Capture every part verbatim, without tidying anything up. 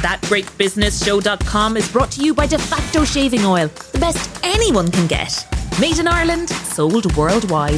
that great business show dot com is brought to you by De Facto Shaving Oil, the best anyone can get. Made in Ireland, sold worldwide.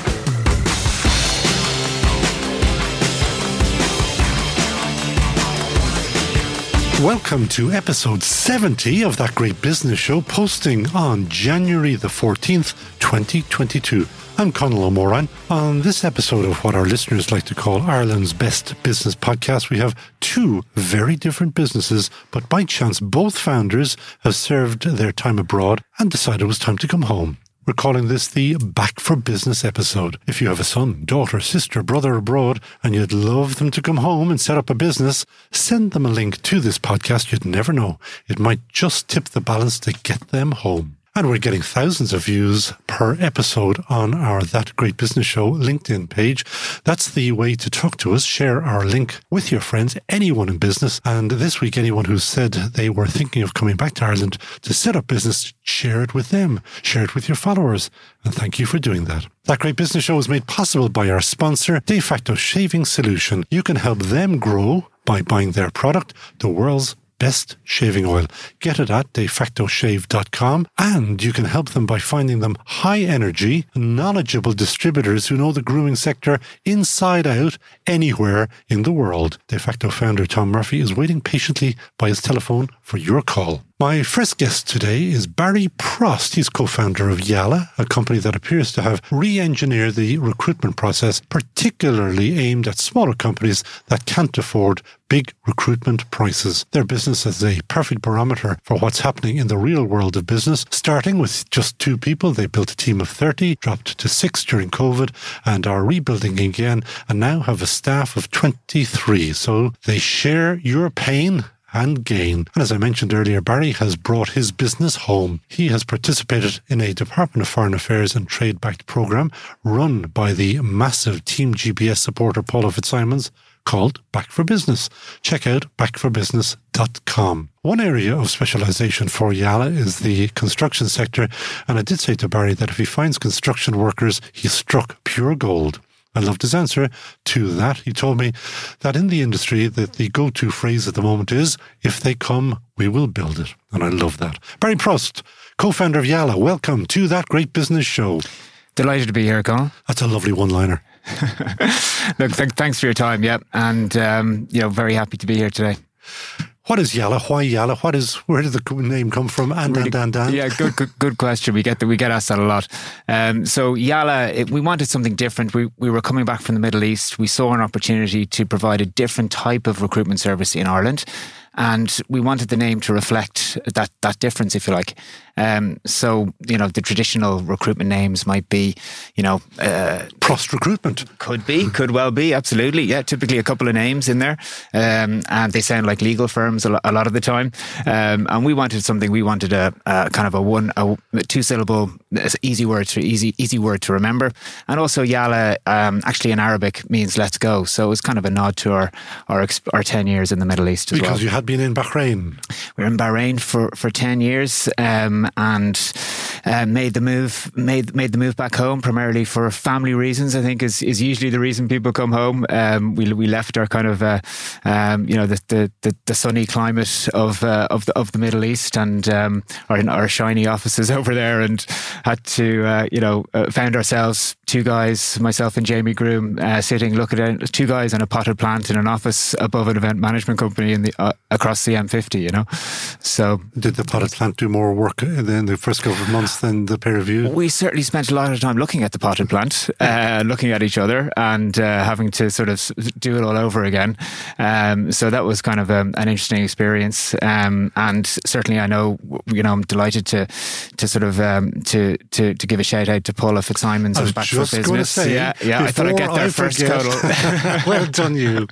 Welcome to episode seventy of That Great Business Show, posting on January the fourteenth, twenty twenty-two. I'm Conal O'Moran. On this episode of what our listeners like to call Ireland's best business podcast, we have two very different businesses, but by chance both founders have served their time abroad and decided it was time to come home. We're calling this the Back for Business episode. If you have a son, daughter, sister, brother abroad, and you'd love them to come home and set up a business, send them a link to this podcast. You'd never know. It might just tip the balance to get them home. And we're getting thousands of views per episode on our That Great Business Show LinkedIn page. That's the way to talk to us. Share our link with your friends, anyone in business. And this week, anyone who said they were thinking of coming back to Ireland to set up business, share it with them. Share it with your followers. And thank you for doing that. That Great Business Show is made possible by our sponsor, De Facto Shaving Solution. You can help them grow by buying their product, the world's best shaving oil. Get it at de facto shave dot com, and you can help them by finding them high energy, knowledgeable distributors who know the grooming sector inside out anywhere in the world. De Facto founder Tom Murphy is waiting patiently by his telephone for your call. My first guest today is Barry Prost. He's co-founder of Yalla, a company that appears to have re-engineered the recruitment process, particularly aimed at smaller companies that can't afford big recruitment prices. Their business is a perfect barometer for what's happening in the real world of business. Starting with just two people, they built a team of thirty, dropped to six during COVID, and are rebuilding again, and now have a staff of twenty-three. So they share your pain and gain. And as I mentioned earlier, Barry has brought his business home. He has participated in a Department of Foreign Affairs and Trade-backed program run by the massive Team G B S supporter Paula Fitzsimons, called Back for Business. Check out back for business dot com. One area of specialisation for Yalla is the construction sector, and I did say to Barry that if he finds construction workers, he struck pure gold. I loved his answer to that. He told me that in the industry, that the go-to phrase at the moment is, if they come, we will build it. And I love that. Barry Prost, co-founder of Yalla, welcome to That Great Business Show. Delighted to be here, Conal. That's a lovely one-liner. Look, th- thanks for your time, yeah. And, um, you know, very happy to be here today. What is Yalla? Why Yalla? What is? Where did the name come from? And really, and and and. Yeah, good, good, good question. We get that. We get asked that a lot. Um, so Yalla, it, we wanted something different. We we were coming back from the Middle East. We saw an opportunity to provide a different type of recruitment service in Ireland, and we wanted the name to reflect that that difference, if you like. Um, so you know, the traditional recruitment names might be, you know, uh, Prost Recruitment. Could be, could well be, absolutely. Yeah, typically a couple of names in there, um, and they sound like legal firms a lot, a lot of the time. Um, and we wanted something. We wanted a, a kind of a one, a two syllable, easy word to easy, easy word to remember. And also Yalla, um, actually in Arabic means let's go. So it was kind of a nod to our our, our ten years in the Middle East as because well. Because you had been in Bahrain. We were in Bahrain for for ten years. Um, and uh, made the move made made the move back home primarily for family reasons. I think is is usually the reason people come home. Um, we we left our kind of uh, um, you know the, the the the sunny climate of uh, of the of the Middle East and um, our our shiny offices over there, and had to uh, you know uh, found ourselves two guys, myself and Jamie Groom, uh, sitting looking at two guys in a potted plant in an office above an event management company in the uh, across the M fifty. You know, so did the potted plant do more work in the first couple of months than the pair of you? We certainly spent a lot of time looking at the potted plant, uh, looking at each other, and uh, having to sort of do it all over again. Um, so that was kind of a, an interesting experience, um, and certainly I know, you know, I'm delighted to to sort of um, to, to to give a shout out to Paula Fitzsimons of Back for Business. Say, yeah, yeah. I thought I'd get there I first, Conal. Well done, you.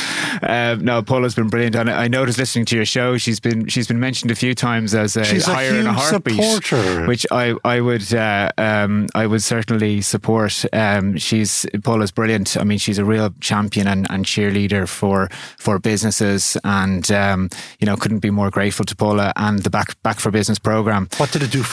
um, no, Paula's been brilliant, and I noticed listening to your show, she's been she's been mentioned a few times as a she's hire a in a heartbeat, supporter. which I I would uh, um, I would certainly support. Um, she's Paula's brilliant. I mean, she's a real champion and, and cheerleader for for businesses, and um, you know, couldn't be more grateful to Paula and the Back Back for Business program. What did it do for you?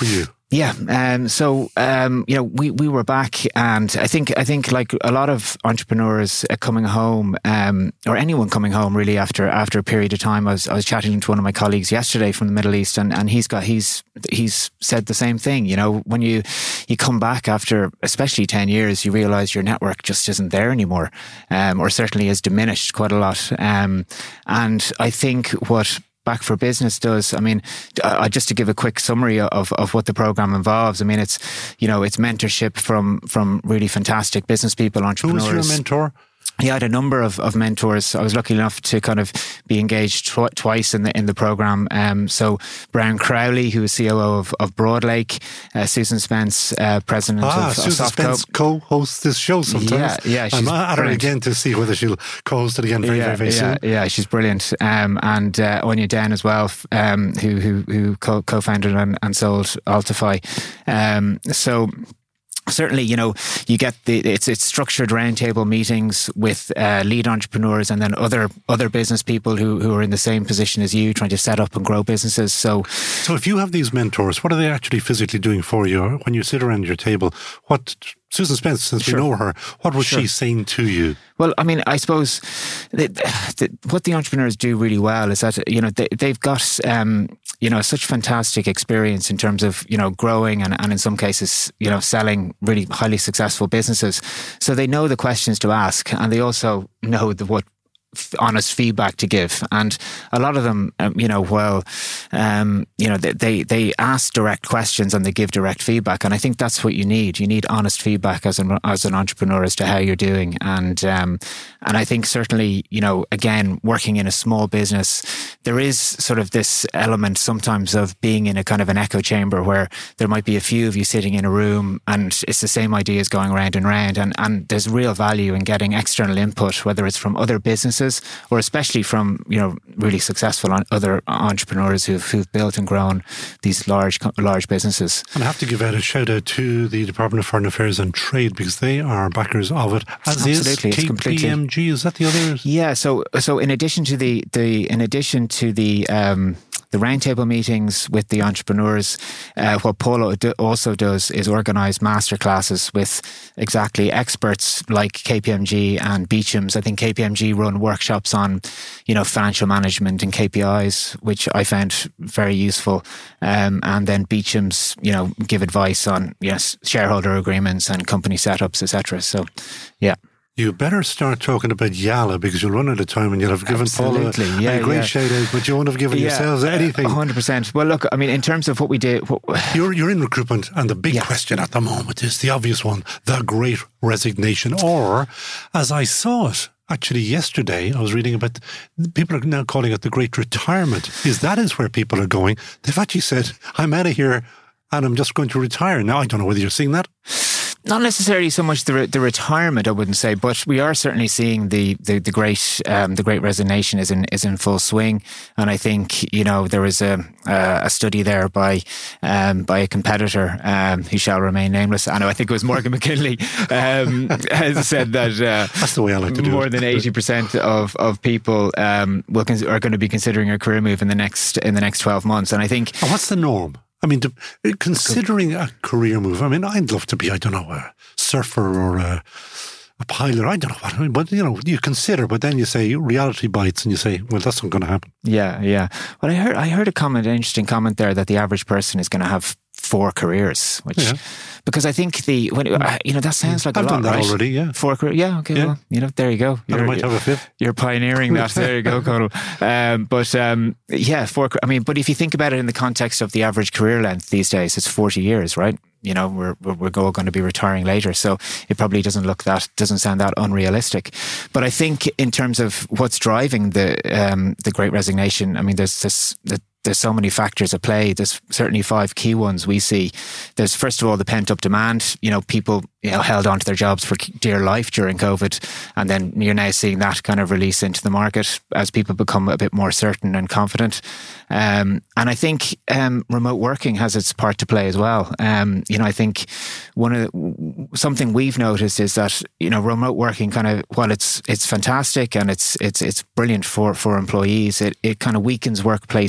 Yeah, um, so um, you know, we, we were back, and I think I think like a lot of entrepreneurs uh, coming home, um, or anyone coming home really after after a period of time. I was I was chatting to one of my colleagues yesterday from the Middle East, and, and he's got he's he's said the same thing. You know, when you you come back after especially ten years, you realise your network just isn't there anymore, um, or certainly has diminished quite a lot. Um, and I think what Back for Business does, I mean, uh, just to give a quick summary of, of what the program involves. I mean, it's, you know, it's mentorship from, from really fantastic business people, entrepreneurs. Who was your mentor? Yeah, I had a number of, of mentors. I was lucky enough to kind of be engaged tw- twice in the in the program. Um, so Brian Crowley, who is C O O of, of Broadlake, uh, Susan Spence, uh, president ah, of, Susan of Spence co-hosts this show sometimes. Yeah, yeah, she's I'm at her brilliant. again to see whether she'll co-host it again very, yeah, very, very yeah, soon. Yeah, she's brilliant. Um, and uh, Anya Den as well, um, who who who co- co-founded and, and sold Altify. Um, so. Certainly, you know, you get the it's it's structured roundtable meetings with uh, lead entrepreneurs and then other other business people who, who are in the same position as you, trying to set up and grow businesses. So, so if you have these mentors, what are they actually physically doing for you when you sit around your table? What Susan Spence, since sure. we know her, what was sure. she saying to you? Well, I mean, I suppose that, that what the entrepreneurs do really well is that, you know, they, they've got, um, you know, such fantastic experience in terms of, you know, growing and, and in some cases, you know, selling really highly successful businesses. So they know the questions to ask, and they also know the what honest feedback to give. And a lot of them, um, you know, well, um, you know, they, they, they ask direct questions and they give direct feedback. And I think that's what you need. You need honest feedback as an, as an entrepreneur as to how you're doing. And, um, and I think certainly, you know, again, working in a small business, there is sort of this element sometimes of being in a kind of an echo chamber where there might be a few of you sitting in a room and it's the same ideas going round and round. And, and there's real value in getting external input, whether it's from other businesses or especially from, you know, really successful other entrepreneurs who've, who've built and grown these large large businesses. And I have to give out a shout out to the Department of Foreign Affairs and Trade, because they are backers of it, as Absolutely, is K P M G. Is that the other? Yeah. So so in addition to the the in addition to the um, the roundtable meetings with the entrepreneurs, uh, what Polo also does is organise masterclasses with exactly experts like K P M G and Beecham's. I think K P M G run workshops on, you know, financial management and K P Is, which I found very useful. Um, and then Beecham's, you know, give advice on, yes, shareholder agreements and company setups, et cetera. So, yeah. You better start talking about Yala, because you'll run out of time and you'll have given Paula yeah, a great yeah. shout out, but you won't have given yeah, yourselves anything. one hundred percent. Well, look, I mean, in terms of what we did... What, you're, you're in recruitment, and the big yeah. question at the moment is the obvious one, the Great Resignation. Or, as I saw it, actually yesterday, I was reading about, people are now calling it the Great Retirement. Is that is where people are going. They've actually said, I'm out of here and I'm just going to retire. Now, I don't know whether you're seeing that. Not necessarily so much the re- the retirement, I wouldn't say, but we are certainly seeing the the, the great um, the Great Resignation is in is in full swing. And I think, you know, there was a a study there by um, by a competitor um, who shall remain nameless. I know, I think it was Morgan McKinley, um, has said that uh, that's the way I like to do more it. than eighty percent of of people um, will cons- are going to be considering a career move in the next in the next twelve months. And I think, and what's the norm? I mean, to, considering a career move, I mean, I'd love to be, I don't know, a surfer or a, a pilot. I don't know what, I mean, but, you know, you consider, but then you say reality bites and you say, well, that's not going to happen. Yeah, yeah. Well, I heard, I heard a comment, an interesting comment there, that the average person is going to have four careers, which, yeah. because I think the, when, uh, you know, that sounds like I've a lot, done that right? already, yeah. Four careers, yeah, okay, yeah. well, you know, there you go. You're, I might have a fifth. You're pioneering that. There you go, Conal. Um, but, um, yeah, four, I mean, but if you think about it in the context of the average career length these days, it's forty years, right? You know, we're we're all going to be retiring later, so it probably doesn't look that doesn't sound that unrealistic. But I think in terms of what's driving the um, the Great Resignation, I mean, there's this. The, There's so many factors at play. There's certainly five key ones we see. There's, first of all, the pent-up demand. You know, people, you know, held on to their jobs for dear life during COVID. And then you're now seeing that kind of release into the market as people become a bit more certain and confident. Um, and I think um, remote working has its part to play as well. Um, you know, I think one of the, something we've noticed is that, you know, remote working kind of, while it's it's fantastic and it's it's it's brilliant for, for employees, it, it kind of weakens workplace ties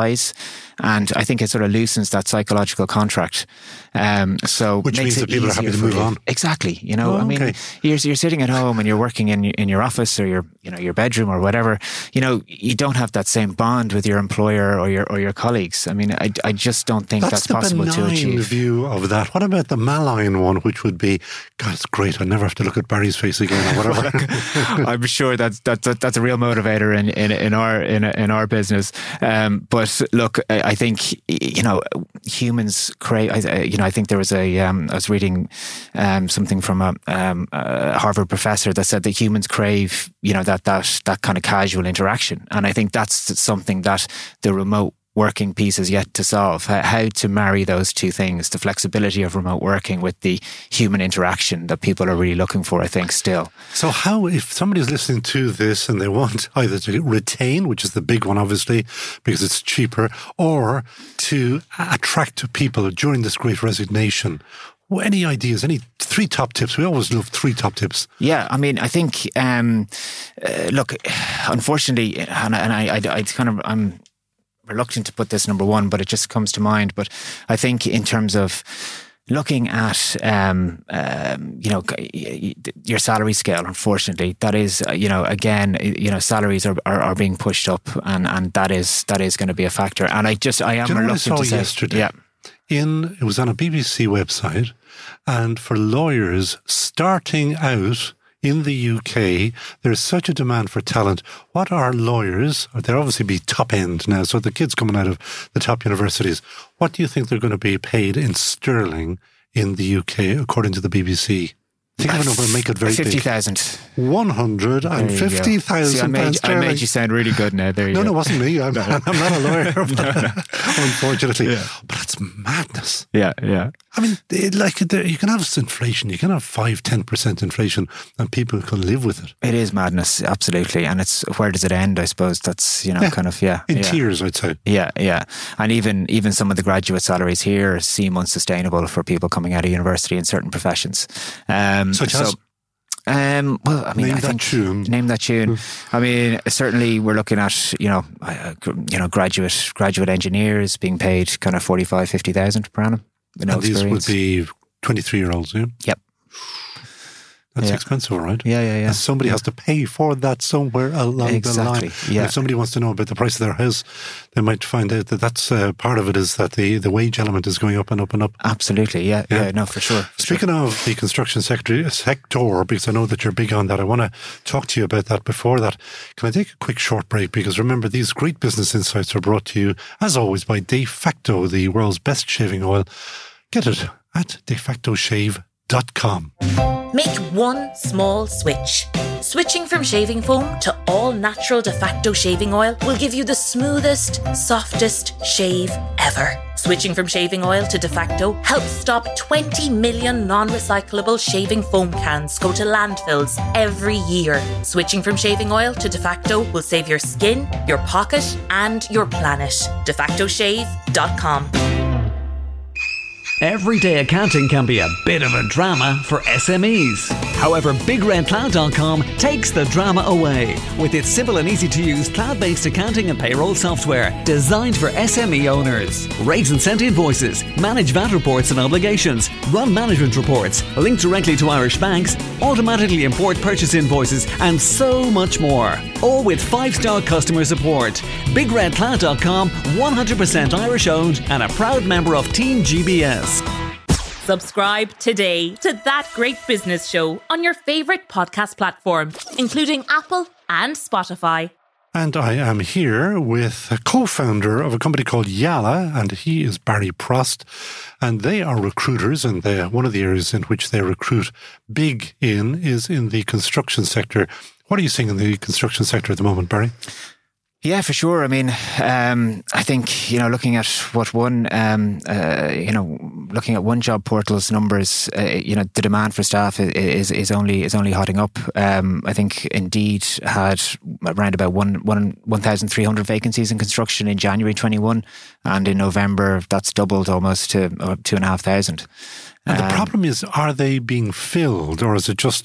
rise. And I think it sort of loosens that psychological contract. Um, so Which means that people are happy to move on. Exactly. You know, oh, I mean, okay. you're, you're sitting at home and you're working in, in your office or your, you know, your bedroom or whatever. You know, you don't have that same bond with your employer or your, or your colleagues. I mean, I, I just don't think that's, that's the possible to benign achieve. view of that. What about the malign one, which would be, God, it's great. I never have to look at Barry's face again or whatever. I'm sure that's, that's, that's a real motivator in, in, in our, in, in our business. Um, but look, I, I think, you know, humans crave, I, you know, I think there was a, um, I was reading um, something from a, um, a Harvard professor that said that humans crave, you know, that, that, that kind of casual interaction. And I think that's something that the remote working piece is yet to solve. How to marry those two things, the flexibility of remote working with the human interaction that people are really looking for, I think, still. So how, if somebody's listening to this and they want either to retain, which is the big one, obviously, because it's cheaper, or to attract people during this great resignation, well, any ideas, any three top tips? We always love three top tips. Yeah, I mean, I think, um, uh, look, unfortunately, and, and I, I, I kind of, I'm reluctant to put this number one, but it just comes to mind. But I think in terms of looking at, um, um, you know, your salary scale, unfortunately, that is, you know, again, you know, salaries are, are, are being pushed up, and, and that is that is going to be a factor. And I just, I am Do you know reluctant what I saw to say, yesterday? yeah. In, it was on a B B C website, and for lawyers starting out in the U K, there's such a demand for talent. What are lawyers, they'll obviously be top end now, so the kids coming out of the top universities, what do you think they're going to be paid in sterling in the U K, according to the B B C? Think of a number and make it very fifty big. fifty thousand. one hundred fifty thousand pounds I sterling. made you sound really good now. There you no, go. no, it wasn't me. I'm, I'm not a lawyer, but, no, no. unfortunately. Yeah. But it's madness. Yeah, yeah. I mean, it, like you can have inflation, you can have five, ten percent inflation, and people can live with it. It is madness, absolutely. And it's, where does it end? I suppose that's, you know, yeah. kind of, yeah. In yeah. tears, I'd say. Yeah, yeah. And even even some of the graduate salaries here seem unsustainable for people coming out of university in certain professions. Um, Such so, as? Um, well, I mean, name I that think tune. Name that tune. I mean, certainly we're looking at, you know, uh, you know, graduate graduate engineers being paid kind of forty-five, fifty thousand per annum. No and these experience. would be twenty-three year olds, yeah? Yep. That's yeah. expensive, right? Yeah, yeah, yeah. And somebody yeah. has to pay for that somewhere along exactly. the line. Yeah. And if somebody wants to know about the price of their house, they might find out that that's uh, part of it is that the, the wage element is going up and up and up. Absolutely, yeah, yeah, yeah no, for sure. For Speaking sure. of the construction sector, sector, because I know that you're big on that, I want to talk to you about that. Before that, can I take a quick short break? Because remember, these great business insights are brought to you, as always, by De Facto, the world's best shaving oil. Get it at de facto shave dot com. Make one small switch. Switching from shaving foam to all natural De Facto shaving oil will give you the smoothest, softest shave ever. Switching from shaving oil to De Facto helps stop twenty million non-recyclable shaving foam cans go to landfills every year. Switching from shaving oil to De Facto will save your skin, your pocket, and your planet. de facto shave dot com. Everyday accounting can be a bit of a drama for S M Es. However, Big Red Cloud dot com takes the drama away with its simple and easy to use cloud-based accounting and payroll software designed for S M E owners. Raise and send invoices, manage V A T reports and obligations, run management reports, link directly to Irish banks, automatically import purchase invoices, and so much more. All with five-star customer support. Big Red Cloud dot com, one hundred percent Irish owned and a proud member of Team G B S. Subscribe today to That Great Business Show on your favourite podcast platform, including Apple and Spotify. And I am here with a co-founder of a company called Yala, and he is Barry Prost. And they are recruiters, and they, one of the areas in which they recruit big in is in the construction sector. What are you seeing in the construction sector at the moment, Barry? Yeah, for sure. I mean, um, I think, you know, looking at what one, um, uh, you know, looking at one job portal's numbers, uh, you know, the demand for staff is is only is only hotting up. Um, I think Indeed had around about one one one thousand three hundred vacancies in construction in January twenty-one, and in November that's doubled almost to uh, two and a half thousand. And um, the problem is, are they being filled, or is it just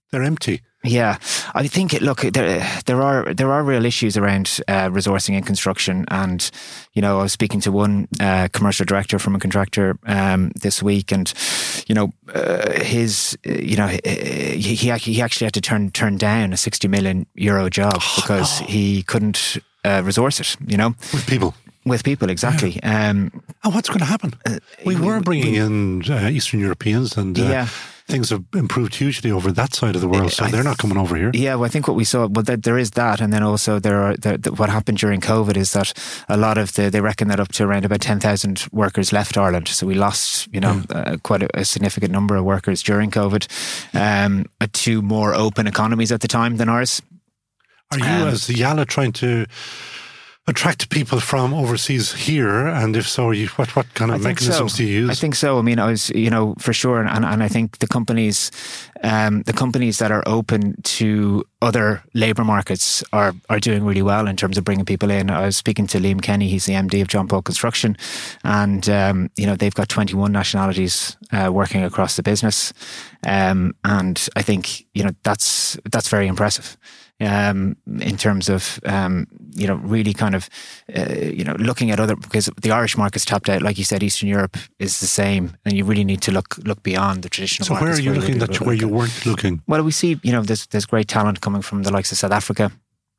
they're empty. Yeah, I think it, look, there there are there are real issues around uh, resourcing in construction, and you know I was speaking to one uh, commercial director from a contractor um, this week, and you know uh, his you know he he actually, he actually had to turn turn down a sixty million euro job oh, because no. he couldn't uh, resource it. You know, with people. With people, exactly. Yeah. Um, and what's going to happen? Uh, we were bringing we, in uh, Eastern Europeans, and uh, yeah. things have improved hugely over that side of the world, so I, they're not coming over here. Yeah, well, I think what we saw, well, there, there is that, and then also there are the, the, what happened during COVID is that a lot of the, they reckon that up to around about ten thousand workers left Ireland, so we lost, you know, yeah. uh, quite a, a significant number of workers during COVID um, to more open economies at the time than ours. Are you, um, as Yala, trying to attract people from overseas here, and if so, you, what what kind of mechanisms so. do you use? I think so. I mean, I was, you know, for sure, and and I think the companies, um, the companies that are open to other labour markets are are doing really well in terms of bringing people in. I was speaking to Liam Kenny, he's the M D of John Paul Construction, and um, you know they've got twenty-one nationalities uh, working across the business, um, and I think you know that's that's very impressive. Um, in terms of, um, you know, really kind of, uh, you know, looking at other, because the Irish market's tapped out, like you said, Eastern Europe is the same, and you really need to look look beyond the traditional so markets. So where are you looking that where you weren't looking? Well, we see, you know, there's there's great talent coming from the likes of South Africa.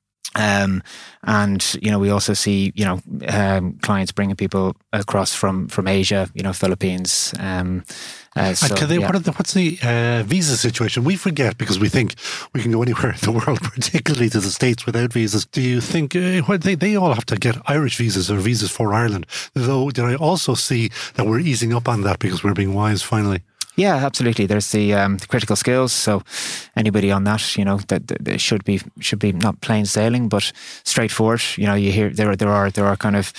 Um, and, you know, we also see, you know, um, clients bringing people across from, from Asia, you know, Philippines. Um, uh, so, they, yeah. what are the, what's the uh, visa situation? We forget because we think we can go anywhere in the world, particularly to the States, without visas. Do you think uh, what they, they all have to get Irish visas or visas for Ireland? Though, did I also see that we're easing up on that because we're being wise finally? Yeah, absolutely. There's the, um, the critical skills. So anybody on that, you know, that, that should be should be not plain sailing, but straightforward. You know, you hear there there are there are kind of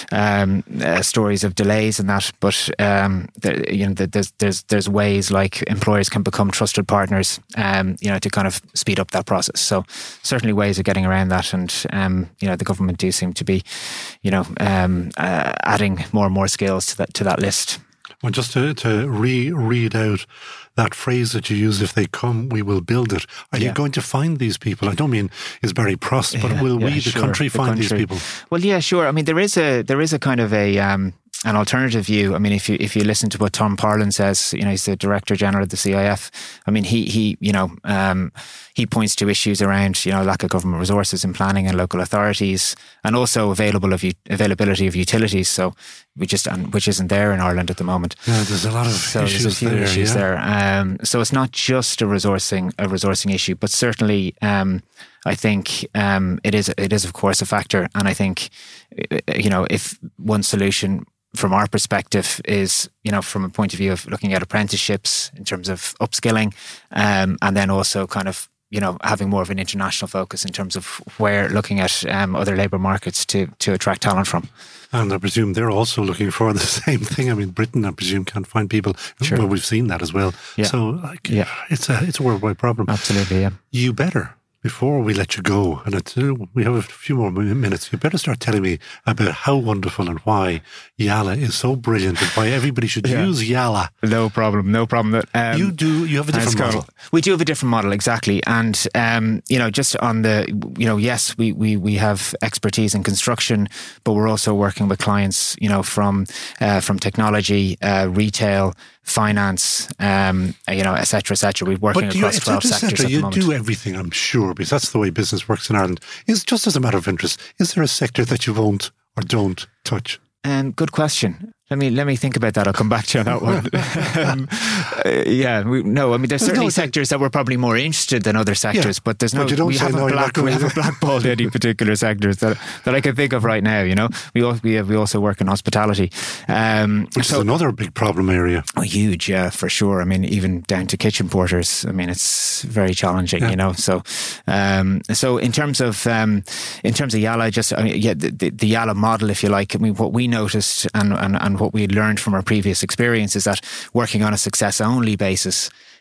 um, uh, stories of delays and that, but um, there, you know, there's there's there's ways like employers can become trusted partners, um, you know, to kind of speed up that process. So certainly ways of getting around that, and um, you know, the government do seem to be, you know, um, uh, adding more and more skills to that to that list. Well, just to, to re-read out that phrase that you use, if they come, we will build it. Are yeah. you going to find these people? I don't mean is Barry Prost, but yeah, will yeah, we, the sure, country, the find country. these people? Well, yeah, sure. I mean, there is a there is a kind of a um, an alternative view. I mean, if you if you listen to what Tom Parlin says, you know, he's the Director General of the C I F. I mean, he he you know um, he points to issues around you know lack of government resources and planning and local authorities, and also available of availability of utilities. So we just and which isn't there in Ireland at the moment. Yeah, there's a lot of so issues there's a few there. Issues yeah. there. Um, so it's not just a resourcing a resourcing issue, but certainly. Um, I think um, it is it is of course a factor, and I think you know if one solution from our perspective is you know from a point of view of looking at apprenticeships in terms of upskilling, um, and then also kind of you know having more of an international focus in terms of where looking at um, other labour markets to to attract talent from. And I presume they're also looking for the same thing. I mean, Britain, I presume, can't find people. Sure. Well, we've seen that as well. Yeah. So, like, yeah. it's a it's a worldwide problem. Absolutely, yeah. You better. Before we let you go, and it's, uh, we have a few more minutes, you better start telling me about how wonderful and why Yala is so brilliant and why everybody should yeah. use Yala. No problem, no problem. Um, you do, you have a different model. We do have a different model, exactly. And, um, you know, just on the, you know, yes, we, we, we have expertise in construction, but we're also working with clients, you know, from, uh, from technology, uh, retail, finance, um, you know, et cetera, et cetera. We're working across you, twelve sectors at the you moment. You do everything, I'm sure, because that's the way business works in Ireland. Is just as a matter of interest, is there a sector that you won't or don't touch? Um, good question. Let me let me think about that. I'll come back to you on that one. um, uh, yeah, we, no, I mean there's certainly no, sectors that we're probably more interested than other sectors, yeah, but there's no. But we haven't no, black, we haven't blackballed any particular sectors that that I can think of right now. You know, we also, we have, we also work in hospitality, um, which so, is another big problem area. Oh, huge, yeah, for sure. I mean, even down to kitchen porters. I mean, it's very challenging. Yeah. You know, so um, so in terms of um, in terms of Yala, just I mean, yeah, the, the, the Yala model, if you like. I mean, what we noticed and and and what we learned from our previous experience is that working on a success only basis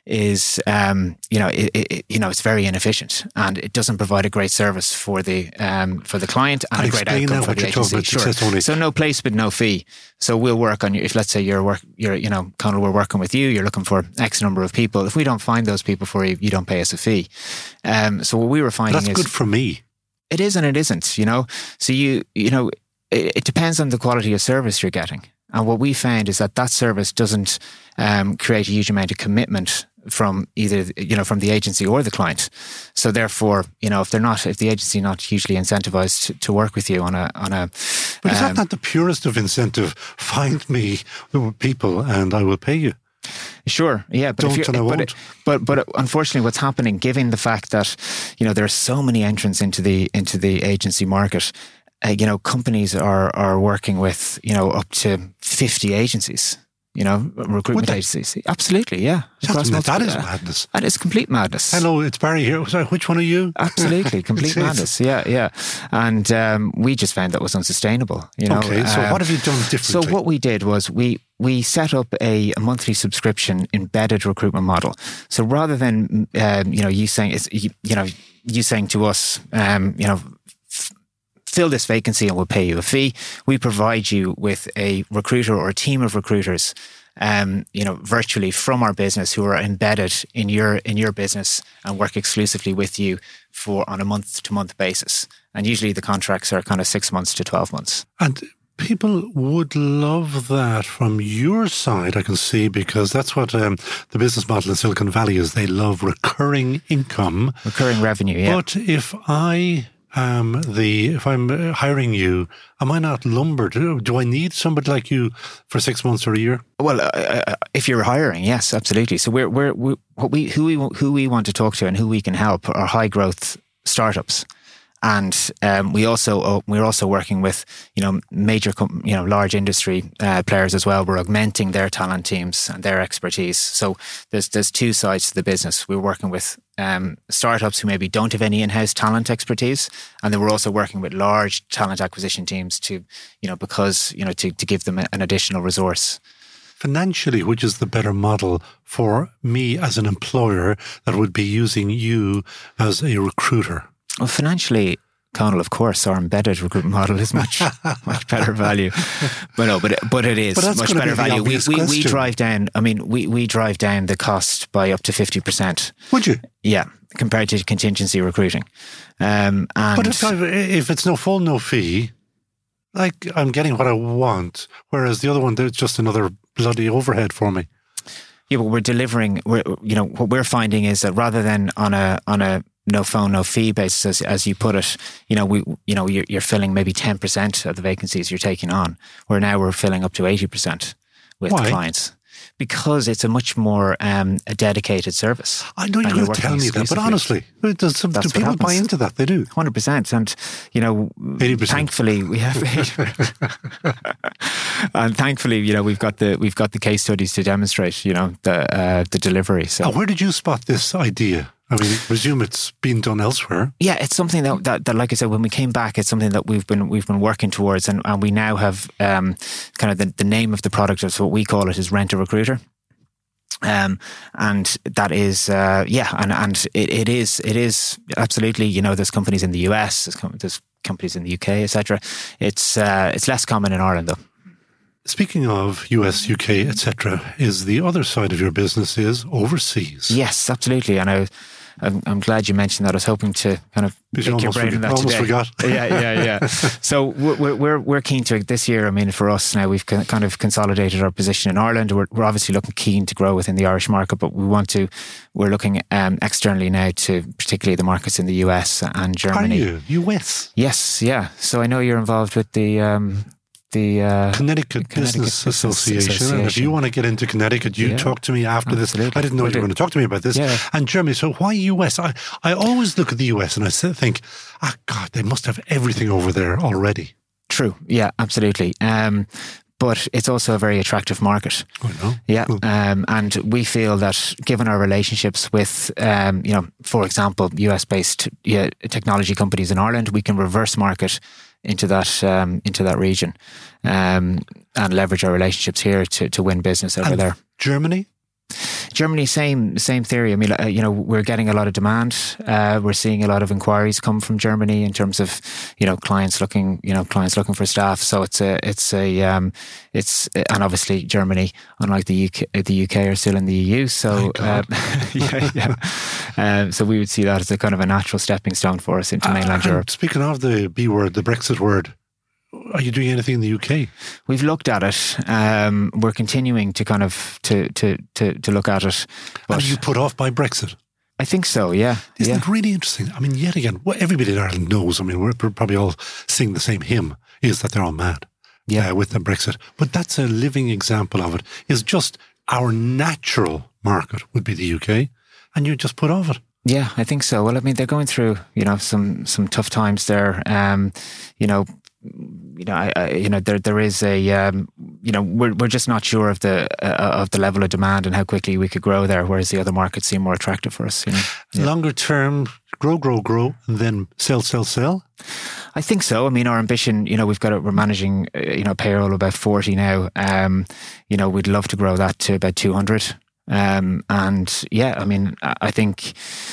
is, um, you know, it, it, you know, it's very inefficient and it doesn't provide a great service for the um, for the client and I a great outcome for the agency. Sure. So no placement, no fee. So we'll work on you. If let's say you're work, you're you know, Conal, we're working with you. You're looking for X number of people. If we don't find those people for you, you don't pay us a fee. Um, so what we were finding That's is good for me. It is and it isn't. You know, so you you know, it, it depends on the quality of service you're getting. And what we found is that that service doesn't um, create a huge amount of commitment from either, you know, from the agency or the client. So therefore, you know, if they're not, if the agency not hugely incentivized to, to work with you on a, on a. But is um, that not the purest of incentive? Find me people and I will pay you. Sure, yeah, but Don't if and I but, won't. it, but but unfortunately, what's happening, given the fact that, you know, there are so many entrants into the into the agency market. Uh, you know, companies are are working with, you know, up to fifty agencies, you know, recruitment agencies. Absolutely, yeah. That's, that is uh, madness. That is complete madness. Hello, it's Barry here. Sorry, which one are you? Absolutely, complete madness. Yeah, yeah. And um, we just found that was unsustainable. You know. Okay, so um, what have you done differently? So what we did was we we set up a, a monthly subscription embedded recruitment model. So rather than um, you know you saying it's you, you know you saying to us um, you know. fill this vacancy and we'll pay you a fee. We provide you with a recruiter or a team of recruiters, um, you know, virtually from our business who are embedded in your in your business and work exclusively with you for on a month to month basis. And usually the contracts are kind of six months to twelve months. And people would love that from your side, I can see, because that's what um, the business model in Silicon Valley is. They love recurring income. Recurring revenue, yeah. But if I... Um, the if I'm hiring you, am I not lumbered? Do I need somebody like you for six months or a year? Well, uh, if you're hiring, yes, absolutely. So we're we're, we're what we who we who we want to talk to and who we can help are high growth startups, and um, we also uh, we're also working with you know major you know large industry uh, players as well. We're augmenting their talent teams and their expertise. So there's there's two sides to the business. We're working with Um, startups who maybe don't have any in-house talent expertise, and then we're also working with large talent acquisition teams to, you know, because you know to, to give them an additional resource. Financially, which is the better model for me as an employer that would be using you as a recruiter? Well, financially, Conal, of course, our embedded recruitment model is much much better value. But no, but it, but it is but much better value. We we, we drive down. I mean, we, we drive down the cost by up to fifty percent. Would you? Yeah, compared to contingency recruiting. Um, and but if, I, if it's no full, no fee, like I'm getting what I want, whereas the other one, there's just another bloody overhead for me. Yeah, but we're delivering. We're, you know, what we're finding is that rather than on a on a no phone, no fee basis, as, as you put it, you know, we, you know, you're, you're filling maybe ten percent of the vacancies you're taking on, where now we're filling up to eighty percent with Why? clients. Because it's a much more um, a dedicated service. I know you're going to tell me that, but honestly, does some, do people buy into that? They do. one hundred percent. And, you know, eighty percent. Thankfully we have and thankfully, you know, we've got the we've got the case studies to demonstrate, you know, the uh, the delivery. So and where did you spot this idea? I mean, I presume it's been done elsewhere. Yeah, it's something that, that, that, like I said, when we came back, it's something that we've been we've been working towards, and, and we now have um, kind of the, the name of the product, is what we call it, is Rent a Recruiter. Um, and that is, uh, yeah, and, and it, it is, it is absolutely, you know, there's companies in the U S, there's, com- there's companies in the U K, et cetera. It's, uh, it's less common in Ireland though. Speaking of U S, U K, et cetera, is the other side of your business is overseas? Yes, absolutely. And I, I'm, I'm glad you mentioned that. I was hoping to kind of pick your brain on that almost today. Forgot. yeah, yeah, yeah. So we're, we're we're keen to this year. I mean, for us now, we've kind of consolidated our position in Ireland. We're we're obviously looking keen to grow within the Irish market, but we want to. We're looking um, externally now to particularly the markets in the U S and Germany. Are you U S? Yes, yeah. So I know you're involved with the. Um, The uh, Connecticut, Connecticut Business, Business Association. Association. And if you want to get into Connecticut, you yeah. talk to me after Absolutely. this. I didn't know we'll you were going to talk to me about this. Yeah. And Jeremy, so why U S? I, I always look at the U S and I think, ah, oh God, they must have everything over there already. True. Yeah, absolutely. Um, but it's also a very attractive market. I know. Yeah. Well, um, and we feel that given our relationships with, um, you know, for example, U S-based yeah, technology companies in Ireland, we can reverse market into that um, into that region um, and leverage our relationships here to, to win business over and there. Germany? Germany, same same theory. I mean, uh, you know, we're getting a lot of demand. Uh, we're seeing a lot of inquiries come from Germany in terms of, you know, clients looking, you know, clients looking for staff. So it's a, it's a, um, it's, and obviously Germany, unlike the U K, the U K are still in the E U. So, uh, yeah, yeah. Um, so we would see that as a kind of a natural stepping stone for us into mainland uh, Europe. Speaking of the B word, the Brexit word, are you doing anything in the U K? We've looked at it. Um, we're continuing to kind of to to to, to look at it. But are you put off by Brexit? I think so. Yeah. Isn't yeah. it really interesting? I mean, yet again, what everybody in Ireland knows. I mean, we're probably all singing the same hymn. Is that they're all mad? Yeah, uh, with the Brexit. But that's a living example of it. Is just our natural market would be the U K, and you're just put off it. Yeah, I think so. Well, I mean, they're going through, you know, some some tough times there. Um, you know. You know, I, I, you know, there there is a, um, you know, we're we're just not sure of the uh, of the level of demand and how quickly we could grow there. Whereas the other markets seem more attractive for us. You know, yeah. Longer term, grow, grow, grow, and then sell, sell, sell. I think so. I mean, our ambition, you know, we've got it. We're managing, uh, you know, payroll about forty now. Um, you know, we'd love to grow that to about two hundred. Um, and yeah, I mean, I think.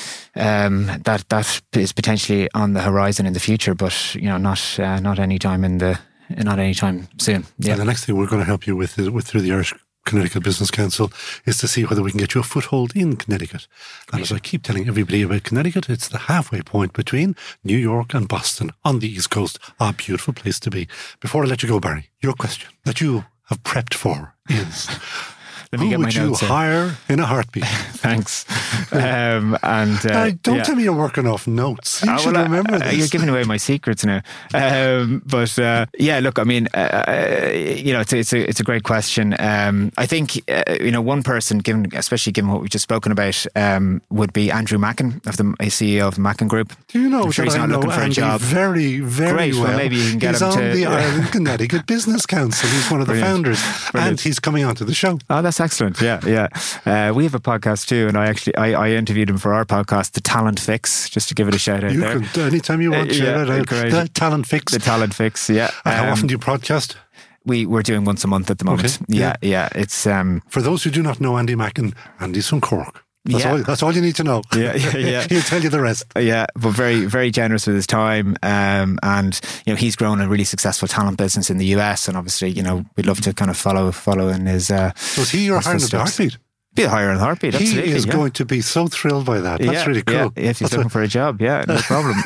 Um, that that is potentially on the horizon in the future, but you know, not uh, not any time in the not any time soon. Yeah. And the next thing we're going to help you with is with through the Irish Connecticut Business Council is to see whether we can get you a foothold in Connecticut. And as I keep telling everybody about Connecticut, it's the halfway point between New York and Boston on the East Coast. A beautiful place to be. Before I let you go, Barry, your question that you have prepped for is. Let me Who get would my you notes hire in a heartbeat? Thanks. Um, and uh, uh, don't yeah. tell me you're working off notes. You oh, should well, remember uh, this. You're giving away my secrets now. Um, but uh, yeah, look, I mean, uh, you know, it's a, it's a it's a great question. Um, I think uh, you know, one person, given especially given what we've just spoken about, um, would be Andrew Mackin, of the C E O of the Mackin Group. Do you know I'm sure that he's not I know looking for Andy a job? Very, very Great. well. Well, maybe you can get he's him on to the Ireland Connecticut Business Council. He's one of the Brilliant. founders, Brilliant. and he's coming onto the show. Oh, that's excellent. Yeah, yeah. Uh, we have a podcast too, and I actually I, I interviewed him for our podcast, The Talent Fix, just to give it a shout out You there. can anytime you want, Uh, shout yeah, it out. great. The Talent Fix. The Talent Fix, yeah. And how Um, often do you podcast? We we're doing once a month at the moment. Okay, Yeah, yeah. yeah. It's um. For those who do not know Andy Mackin, Andy's from Cork. That's Yeah. all. That's all you need to know. Yeah, yeah, yeah. He'll tell you the rest. Yeah, but very, very generous with his time. Um, and you know, he's grown a really successful talent business in the U S, and obviously, you know, we'd love to kind of follow follow in his. Uh, Was he your his hiring at the footsteps. heartbeat? Be a higher in the heartbeat. He Absolutely, is yeah. going to be so thrilled by that. That's yeah, really cool. Yeah, if he's That's looking a- for a job, yeah, no problem.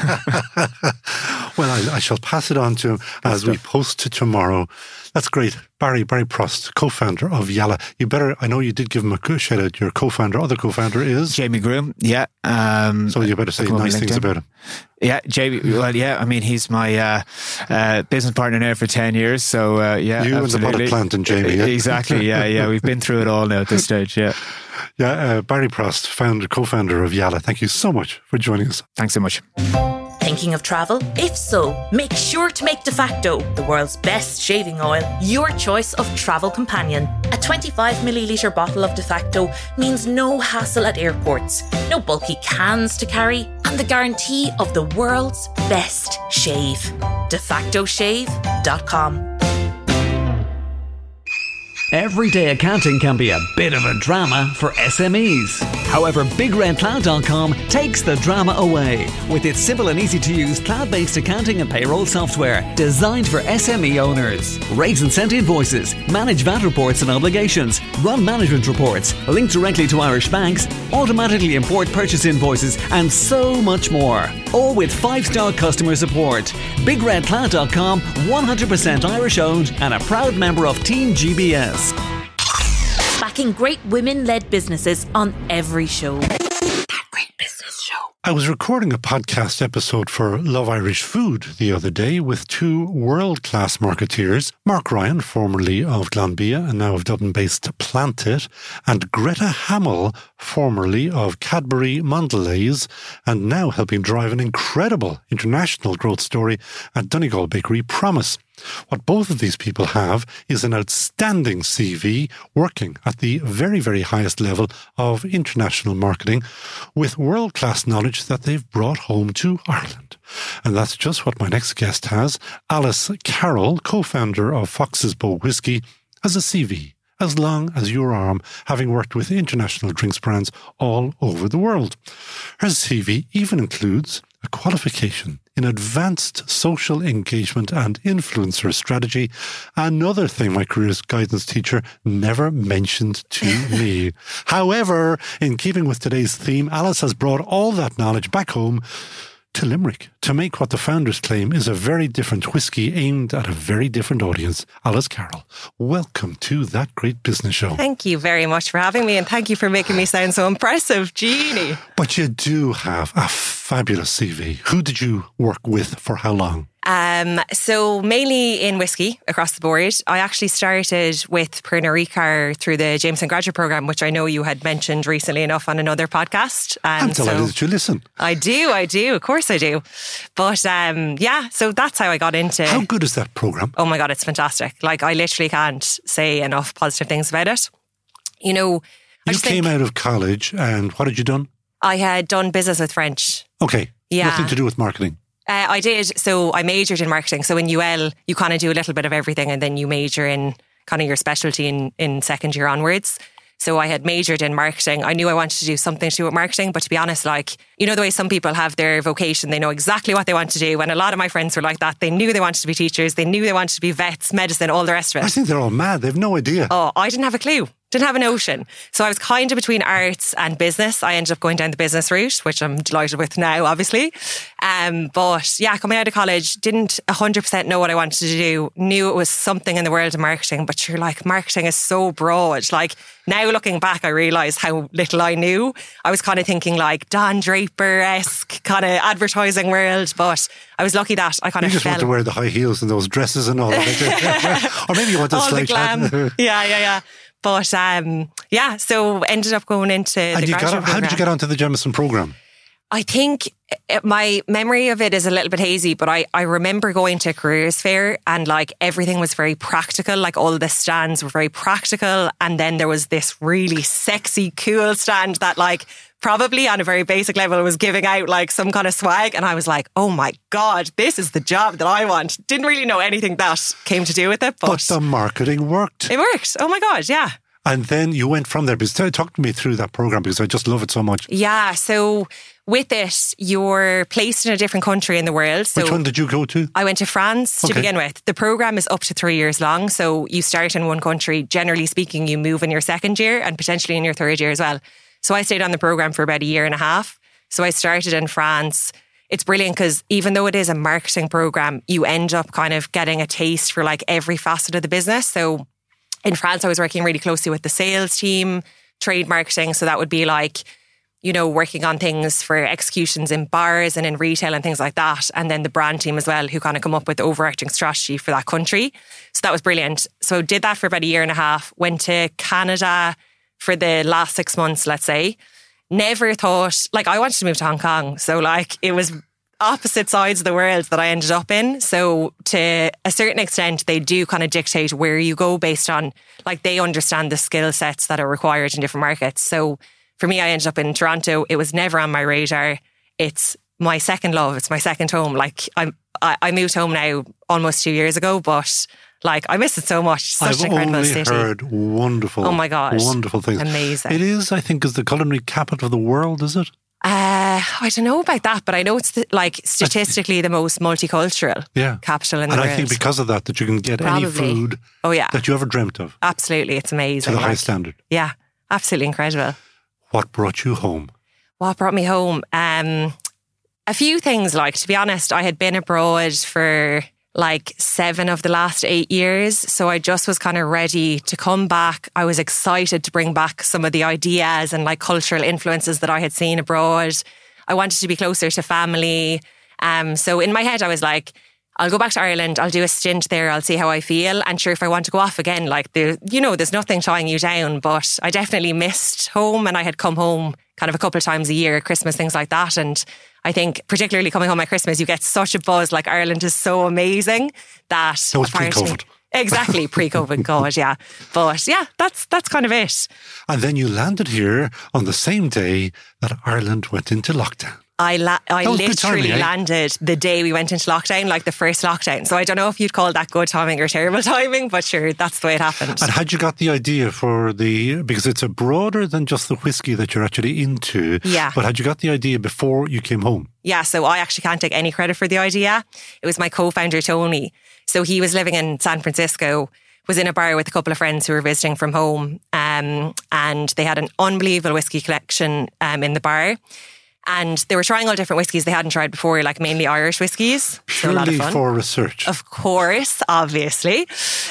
Well, I, I shall pass it on to him as we post to tomorrow. That's great. Barry, Barry Prost, co-founder of Yalla. You better, I know you did give him a shout out. Your co-founder, other co-founder is? Jamie Groom, yeah. Um, So you better say come on nice my things LinkedIn. about him. Yeah, Jamie. Well, yeah. I mean, he's my uh, uh, business partner now for ten years. So uh, yeah, You and the absolutely. potted plant and Jamie, yeah? Exactly. Yeah, yeah. We've been through it all now at this stage. Yeah. Yeah, uh, Barry Prost, founder, co-founder of Yalla. Thank you so much for joining us. Thanks so much. Thinking of travel? If so, make sure to make De Facto, the world's best shaving oil, your choice of travel companion. A twenty-five milliliter bottle of De Facto means no hassle at airports, no bulky cans to carry, and the guarantee of the world's best shave. de facto shave dot com. Everyday accounting can be a bit of a drama for S M Es. However, Big Red Cloud dot com takes the drama away with its simple and easy to use cloud-based accounting and payroll software designed for S M E owners. Raise and send invoices, manage V A T reports and obligations, run management reports, link directly to Irish banks, automatically import purchase invoices, and so much more. All with five-star customer support. Big Red Cloud dot com, one hundred percent Irish owned and a proud member of Team G B S. Backing great women-led businesses on every show. That Great Business Show. I was recording a podcast episode for Love Irish Food the other day with two world-class marketeers, Mark Ryan, formerly of Glanbia and now of Dublin-based Plantit, and Greta Hamill, formerly of Cadbury Mondelez, and now helping drive an incredible international growth story at Donegal Bakery Promise. What both of these people have is an outstanding C V working at the very, very highest level of international marketing with world-class knowledge that they've brought home to Ireland. And that's just what my next guest has. Alice Carroll, co-founder of Fox's Bow Whisky, has a C V as long as your arm, having worked with international drinks brands all over the world. Her C V even includes a qualification in advanced social engagement and influencer strategy, another thing my careers guidance teacher never mentioned to me. However, in keeping with today's theme, Alice has brought all that knowledge back home to Limerick to make what the founders claim is a very different whiskey aimed at a very different audience. Alice Carroll, welcome to That Great Business Show. Thank you very much for having me, and thank you for making me sound so impressive, Jeannie. But you do have a fabulous C V. Who did you work with for how long? Um, so mainly in whiskey across the board. I actually started with Pernod Ricard through the Jameson Graduate Programme, which I know you had mentioned recently enough on another podcast. And I'm delighted so that you listen. I do, I do. Of course I do. But um, yeah, so that's how I got into... How good is that programme? Oh my God, it's fantastic. Like, I literally can't say enough positive things about it. You know... I You came think out of college and what had you done? I had done business with French. Okay. Yeah. Nothing to do with marketing. Uh, I did. So I majored in marketing. So in U L, you kind of do a little bit of everything and then you major in kind of your specialty in, in second year onwards. So I had majored in marketing. I knew I wanted to do something to do with marketing, but to be honest, like, you know, the way some people have their vocation, they know exactly what they want to do. And a lot of my friends were like that. They knew they wanted to be teachers. They knew they wanted to be vets, medicine, all the rest of it. I think they're all mad. They've no idea. Oh, I didn't have a clue. Didn't have a notion. So I was kind of between arts and business. I ended up going down the business route, which I'm delighted with now, obviously. Um, but yeah, coming out of college, didn't one hundred percent know what I wanted to do. Knew it was something in the world of marketing, but you're like, marketing is so broad. Like, now looking back, I realise how little I knew. I was kind of thinking like Don Draper-esque kind of advertising world, but I was lucky that I kind You of just fell. want to wear the high heels and those dresses and all that. Or maybe you want to all the slouch glam. hat. Yeah, yeah, yeah. But um, yeah, so ended up going into And the you got graduate on, how did you programme. get onto the Jameson programme? I think it, my memory of it is a little bit hazy, but I, I remember going to a careers fair and like everything was very practical. Like all the stands were very practical. And then there was this really sexy, cool stand that like probably on a very basic level was giving out like some kind of swag. And I was like, oh my God, this is the job that I want. Didn't really know anything that came to do with it, but, But the marketing worked. it worked. Oh my God, yeah. And then you went from there. Because talk to me through that programme because I just love it so much. Yeah, so with it, you're placed in a different country in the world. So Which one did you go to? I went to France to Okay. begin with. The programme is up to three years long. So you start in one country. Generally speaking, you move in your second year and potentially in your third year as well. So I stayed on the programme for about a year and a half. So I started in France. It's brilliant because even though it is a marketing programme, you end up kind of getting a taste for like every facet of the business. So in France, I was working really closely with the sales team, trade marketing. So that would be like, you know, working on things for executions in bars and in retail and things like that. And then the brand team as well, who kind of come up with the overarching strategy for that country. So that was brilliant. So did that for about a year and a half, went to Canada for the last six months, let's say. Never thought, like I wanted to move to Hong Kong. So like it was opposite sides of the world that I ended up in. So to a certain extent, they do kind of dictate where you go based on, like they understand the skill sets that are required in different markets. So for me, I ended up in Toronto. It was never on my radar. It's my second love. It's my second home. Like I'm, I, I moved home now almost two years ago, but like I miss it so much. Such I've an incredible only city. heard wonderful, Oh my gosh. wonderful things. Amazing. It is, I think, is the culinary capital of the world, is it? Uh, I don't know about that, but I know it's the, like statistically the most multicultural Yeah. capital in the And world. I think because of that, that you can get Probably. any food Oh yeah, that you ever dreamt of absolutely, it's amazing. to the like, highest standard. Yeah, absolutely incredible. What brought you home? What brought me home? Um, a few things. Like to be honest, I had been abroad for like seven of the last eight years, so I just was kind of ready to come back. I was excited to bring back some of the ideas and like cultural influences that I had seen abroad. I wanted to be closer to family. Um, so in my head, I was like, I'll go back to Ireland. I'll do a stint there. I'll see how I feel. And sure, if I want to go off again, like, the, you know, there's nothing tying you down. But I definitely missed home and I had come home kind of a couple of times a year, Christmas, things like that. And I think particularly coming home at Christmas, you get such a buzz. Like Ireland is so amazing that... That was apart- pre-COVID. Exactly, pre-COVID, God, yeah. But yeah, that's that's kind of it. And then you landed here on the same day that Ireland went into lockdown. I la- I That was good literally timing, eh? landed the day we went into lockdown, like the first lockdown. So I don't know if you'd call that good timing or terrible timing, but sure, that's the way it happened. And had you got the idea for the, because it's a broader than just the whiskey that you're actually into, Yeah. but had you got the idea before you came home? Yeah, so I actually can't take any credit for the idea. It was my co-founder, Tony. So he was living in San Francisco, was in a bar with a couple of friends who were visiting from home, um, and they had an unbelievable whiskey collection um, in the bar. And they were trying all different whiskies they hadn't tried before, like mainly Irish whiskies. So a lot of Purely fun. for research. Of course, obviously.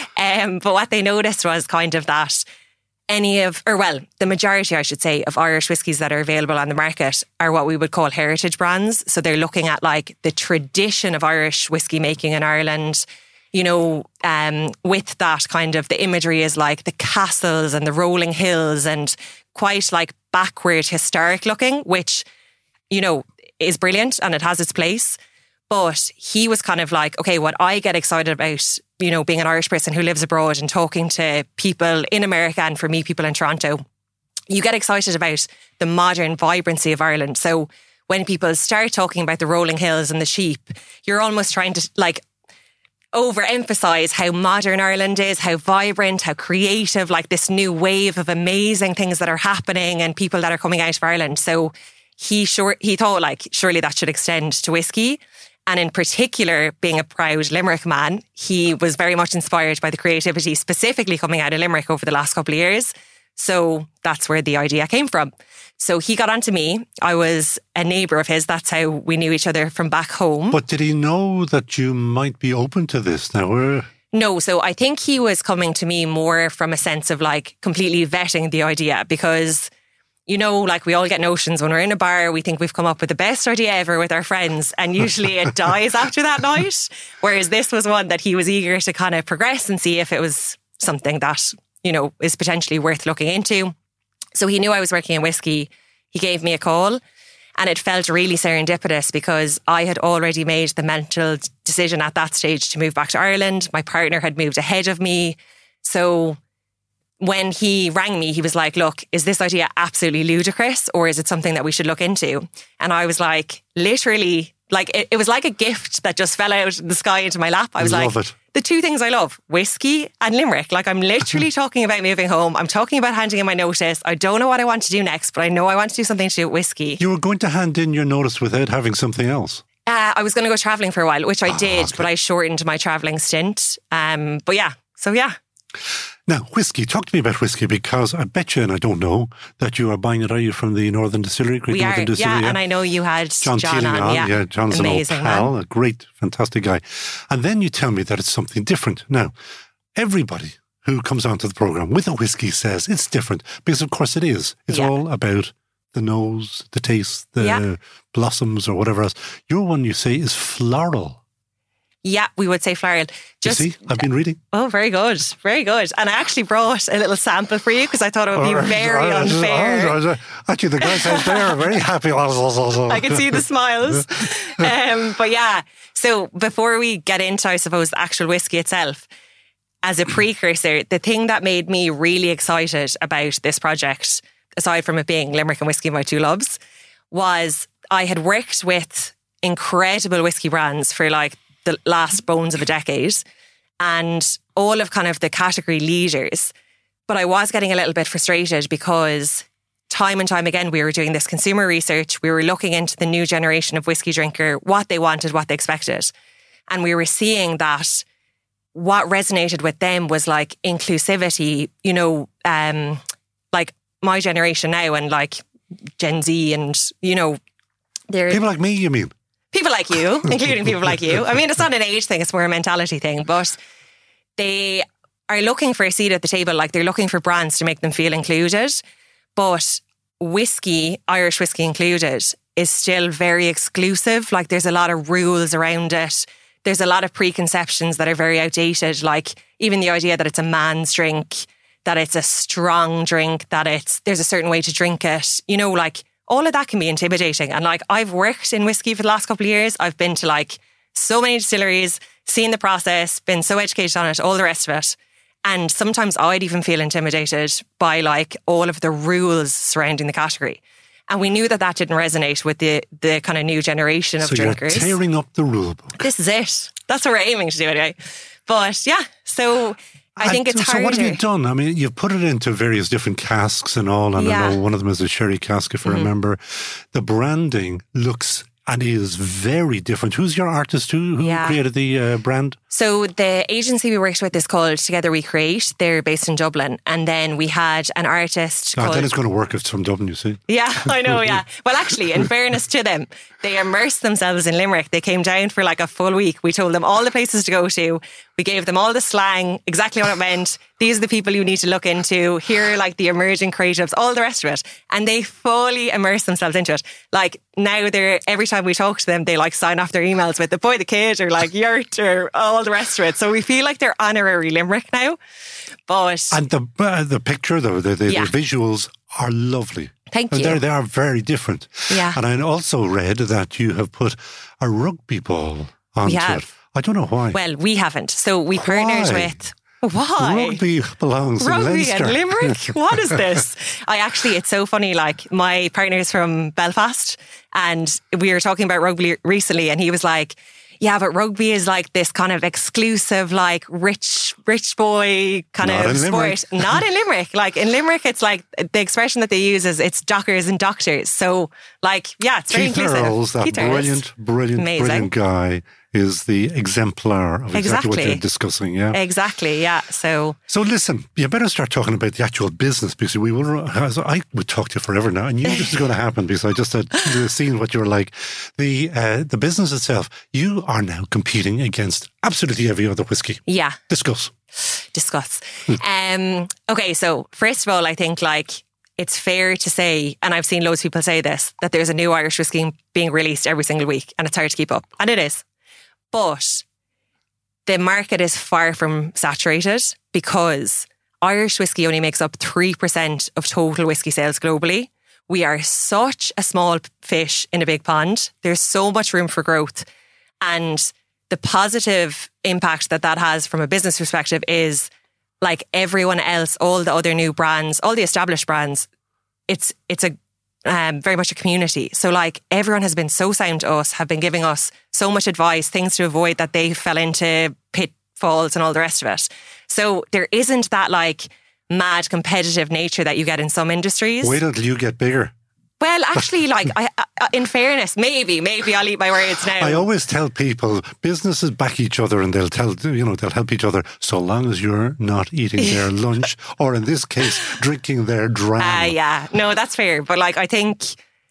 Um, but what they noticed was kind of that any of, or well, the majority, I should say, of Irish whiskies that are available on the market are what we would call heritage brands. So they're looking at like the tradition of Irish whiskey making in Ireland, you know, um, with that kind of the imagery is like the castles and the rolling hills and quite like backward historic looking, which, you know, is brilliant and it has its place. But he was kind of like, okay, what I get excited about, you know, being an Irish person who lives abroad and talking to people in America and for me, people in Toronto, you get excited about the modern vibrancy of Ireland. So when people start talking about the rolling hills and the sheep, you're almost trying to like overemphasize how modern Ireland is, how vibrant, how creative, like this new wave of amazing things that are happening and people that are coming out of Ireland. So he sure he thought like surely that should extend to whiskey. And in particular, being a proud Limerick man, he was very much inspired by the creativity specifically coming out of Limerick over the last couple of years. So that's where the idea came from. So he got onto me. I was a neighbour of his. That's how we knew each other from back home. But did he know that you might be open to this now? Or? No, so I think he was coming to me more from a sense of like completely vetting the idea because, you know, like we all get notions when we're in a bar, we think we've come up with the best idea ever with our friends and usually it dies after that night. Whereas this was one that he was eager to kind of progress and see if it was something that, you know, is potentially worth looking into. So he knew I was working in whiskey. He gave me a call and it felt really serendipitous because I had already made the mental decision at that stage to move back to Ireland. My partner had moved ahead of me. So when he rang me, he was like, look, is this idea absolutely ludicrous or is it something that we should look into? And I was like, literally, like it, it was like a gift that just fell out of the sky into my lap. I was Love like, it. the two things I love, whiskey and Limerick. Like I'm literally talking about moving home. I'm talking about handing in my notice. I don't know what I want to do next, but I know I want to do something to do with whiskey. You were going to hand in your notice without having something else? Uh, I was going to go travelling for a while, which I Oh, did, okay. but I shortened my travelling stint. Um, but yeah, so yeah. Now, whiskey. Talk to me about whiskey because I bet you, and I don't know, that you are buying it, are you, from the Northern Distillery? Great We Northern are, Distillery, yeah, and I know you had John, John Teeling on, yeah. John's an old Amazing pal, man. a great, fantastic guy. And then you tell me that it's something different. Now, everybody who comes onto the programme with a whiskey says it's different because, of course, it is. It's Yeah. all about the nose, the taste, the Yeah. blossoms or whatever else. Your one, you say, is floral. Yeah, we would say floral. Just, you see, I've been reading. Oh, very good. Very good. And I actually brought a little sample for you because I thought it would be very unfair. Actually, the guys out there are very happy. I can see the smiles. um, but yeah, so before we get into, I suppose, the actual whiskey itself, as a precursor, the thing that made me really excited about this project, aside from it being Limerick and whiskey, my two loves, was I had worked with incredible whiskey brands for like the last bones of a decade and all of kind of the category leaders. But I was getting a little bit frustrated because time and time again, we were doing this consumer research. We were looking into the new generation of whiskey drinker, what they wanted, what they expected. And we were seeing that what resonated with them was like inclusivity, you know, um, like my generation now and like Gen Z and, you know, they're People like me, you mean? people like you, including people like you. I mean, it's not an age thing, it's more a mentality thing, but they are looking for a seat at the table. Like they're looking for brands to make them feel included. But whiskey, Irish whiskey included, is still very exclusive. Like there's a lot of rules around it. There's a lot of preconceptions that are very outdated. Like even the idea that it's a man's drink, that it's a strong drink, that it's there's a certain way to drink it. You know, like all of that can be intimidating. And like I've worked in whiskey for the last couple of years. I've been to like so many distilleries, seen the process, been so educated on it, all the rest of it. And sometimes I'd even feel intimidated by like all of the rules surrounding the category. And we knew that that didn't resonate with the the kind of new generation of so drinkers. You're tearing up the rule book. This is it. That's what we're aiming to do anyway. But yeah, so I think and it's so harder. So what have you done? I mean, you've put it into various different casks and all. And Yeah. I know one of them is a sherry cask, if I Mm-hmm. remember. The branding looks and is very different. Who's your artist? Who, who Yeah. created the uh, brand? So the agency we worked with is called Together We Create. They're based in Dublin. And then we had an artist Oh, called... then it's going to work if it's from Dublin, you see. Yeah, I know, yeah. Well, actually, in fairness to them, they immersed themselves in Limerick. They came down for like a full week. We told them all the places to go to. We gave them all the slang, exactly what it meant. These are the people you need to look into. Here are like the emerging creatives, all the rest of it. And they fully immersed themselves into it. Like now they're, every time we talk to them, they like sign off their emails with the boy, the kid, or like yurt, or all the rest of it. So we feel like they're honorary Limerick now. But And the uh, the picture, though, the, the, Yeah. the visuals are lovely. Thank And you. they're, they are very different. Yeah. And I also read that you have put a rugby ball onto have. it. I don't know why. well, we haven't. So we partnered Why? with... Why? Rugby belongs in Rugby Leinster. and Limerick? What is this? I actually, it's so funny. Like, my partner's from Belfast, and we were talking about rugby recently, and he was like, yeah, but rugby is like this kind of exclusive, like rich, rich boy kind Not of in Limerick. sport. Not in Limerick. Like in Limerick, it's like the expression that they use is it's dockers and doctors. So, like, yeah, it's very Keith inclusive. Earls, that Keith Earls. brilliant, brilliant, Amazing. brilliant guy, is the exemplar of exactly, what Exactly. you're discussing. Yeah. Exactly, yeah. So, So listen, you better start talking about the actual business because we will. I would talk to you forever now, and you knew this is going to happen because I just had seen what you were like. The uh, the business itself, you are now competing against absolutely every other whiskey. yeah. Discuss. discuss. um, okay, so first of all, I think like it's fair to say, and I've seen loads of people say this, that there's a new Irish whiskey being released every single week and it's hard to keep up. And it is. But the market is far from saturated because Irish whiskey only makes up three percent of total whiskey sales globally. We are such a small fish in a big pond. There's so much room for growth. And the positive impact that that has from a business perspective is like everyone else, all the other new brands, all the established brands, it's it's a um, very much a community. So like everyone has been so sound to us, have been giving us so much advice, things to avoid that they fell into pitfalls and all the rest of it. So there isn't that like mad competitive nature that you get in some industries. Wait until you get bigger. Well, actually, like, I, I, in fairness, maybe, maybe I'll eat my words now. I always tell people businesses back each other and they'll tell, you know, they'll help each other so long as you're not eating their lunch or in this case, drinking their dram. Ah, uh, yeah. No, that's fair. But like, I think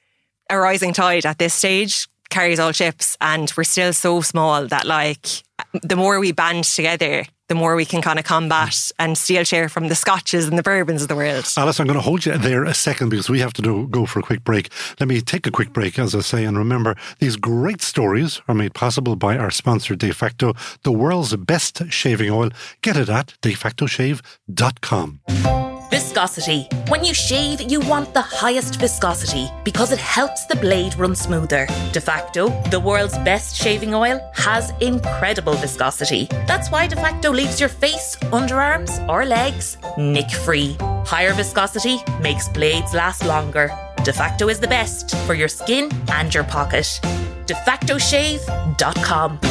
a rising tide at this stage carries all ships and we're still so small that like the more we band together, the more we can kind of combat and steal share from the scotches and the bourbons of the world. Alice, I'm going to hold you there a second because we have to do, go for a quick break. Let me take a quick break, as I say, and remember, these great stories are made possible by our sponsor, De Facto, the world's best shaving oil. Get it at de facto shave dot com. Viscosity. When you shave, you want the highest viscosity because it helps the blade run smoother. De Facto, the world's best shaving oil, has incredible viscosity. That's why De Facto leaves your face, underarms, or legs nick-free. Higher viscosity makes blades last longer. De Facto is the best for your skin and your pocket. de facto shave dot com.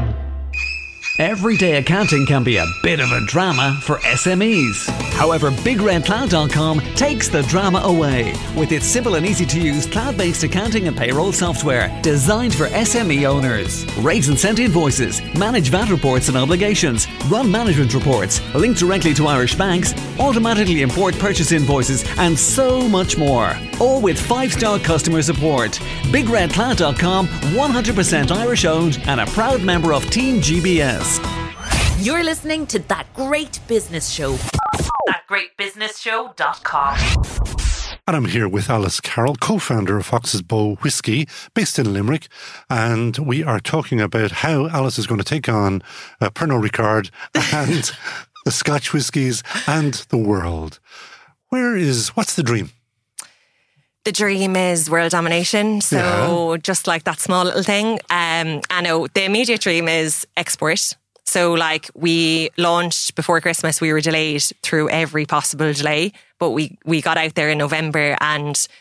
Everyday accounting can be a bit of a drama for S M Es. However, big red cloud dot com takes the drama away with its simple and easy to use cloud-based accounting and payroll software designed for S M E owners. Raise and send invoices, manage V A T reports and obligations, run management reports, link directly to Irish banks, automatically import purchase invoices, and so much more. All with five-star customer support. big red cloud dot com, one hundred percent Irish owned and a proud member of Team G B S. You're listening to That Great Business Show. that great business show dot com. And I'm here with Alice Carroll, co-founder of Fox's Bow Whisky, based in Limerick. And we are talking about how Alice is going to take on uh, Pernod Ricard and the Scotch whiskies and the world. Where is, what's the dream? The dream is world domination. So yeah. Just like that small little thing. Um, I know the immediate dream is export. So like we launched before Christmas, we were delayed through every possible delay, but we, we got out there in November and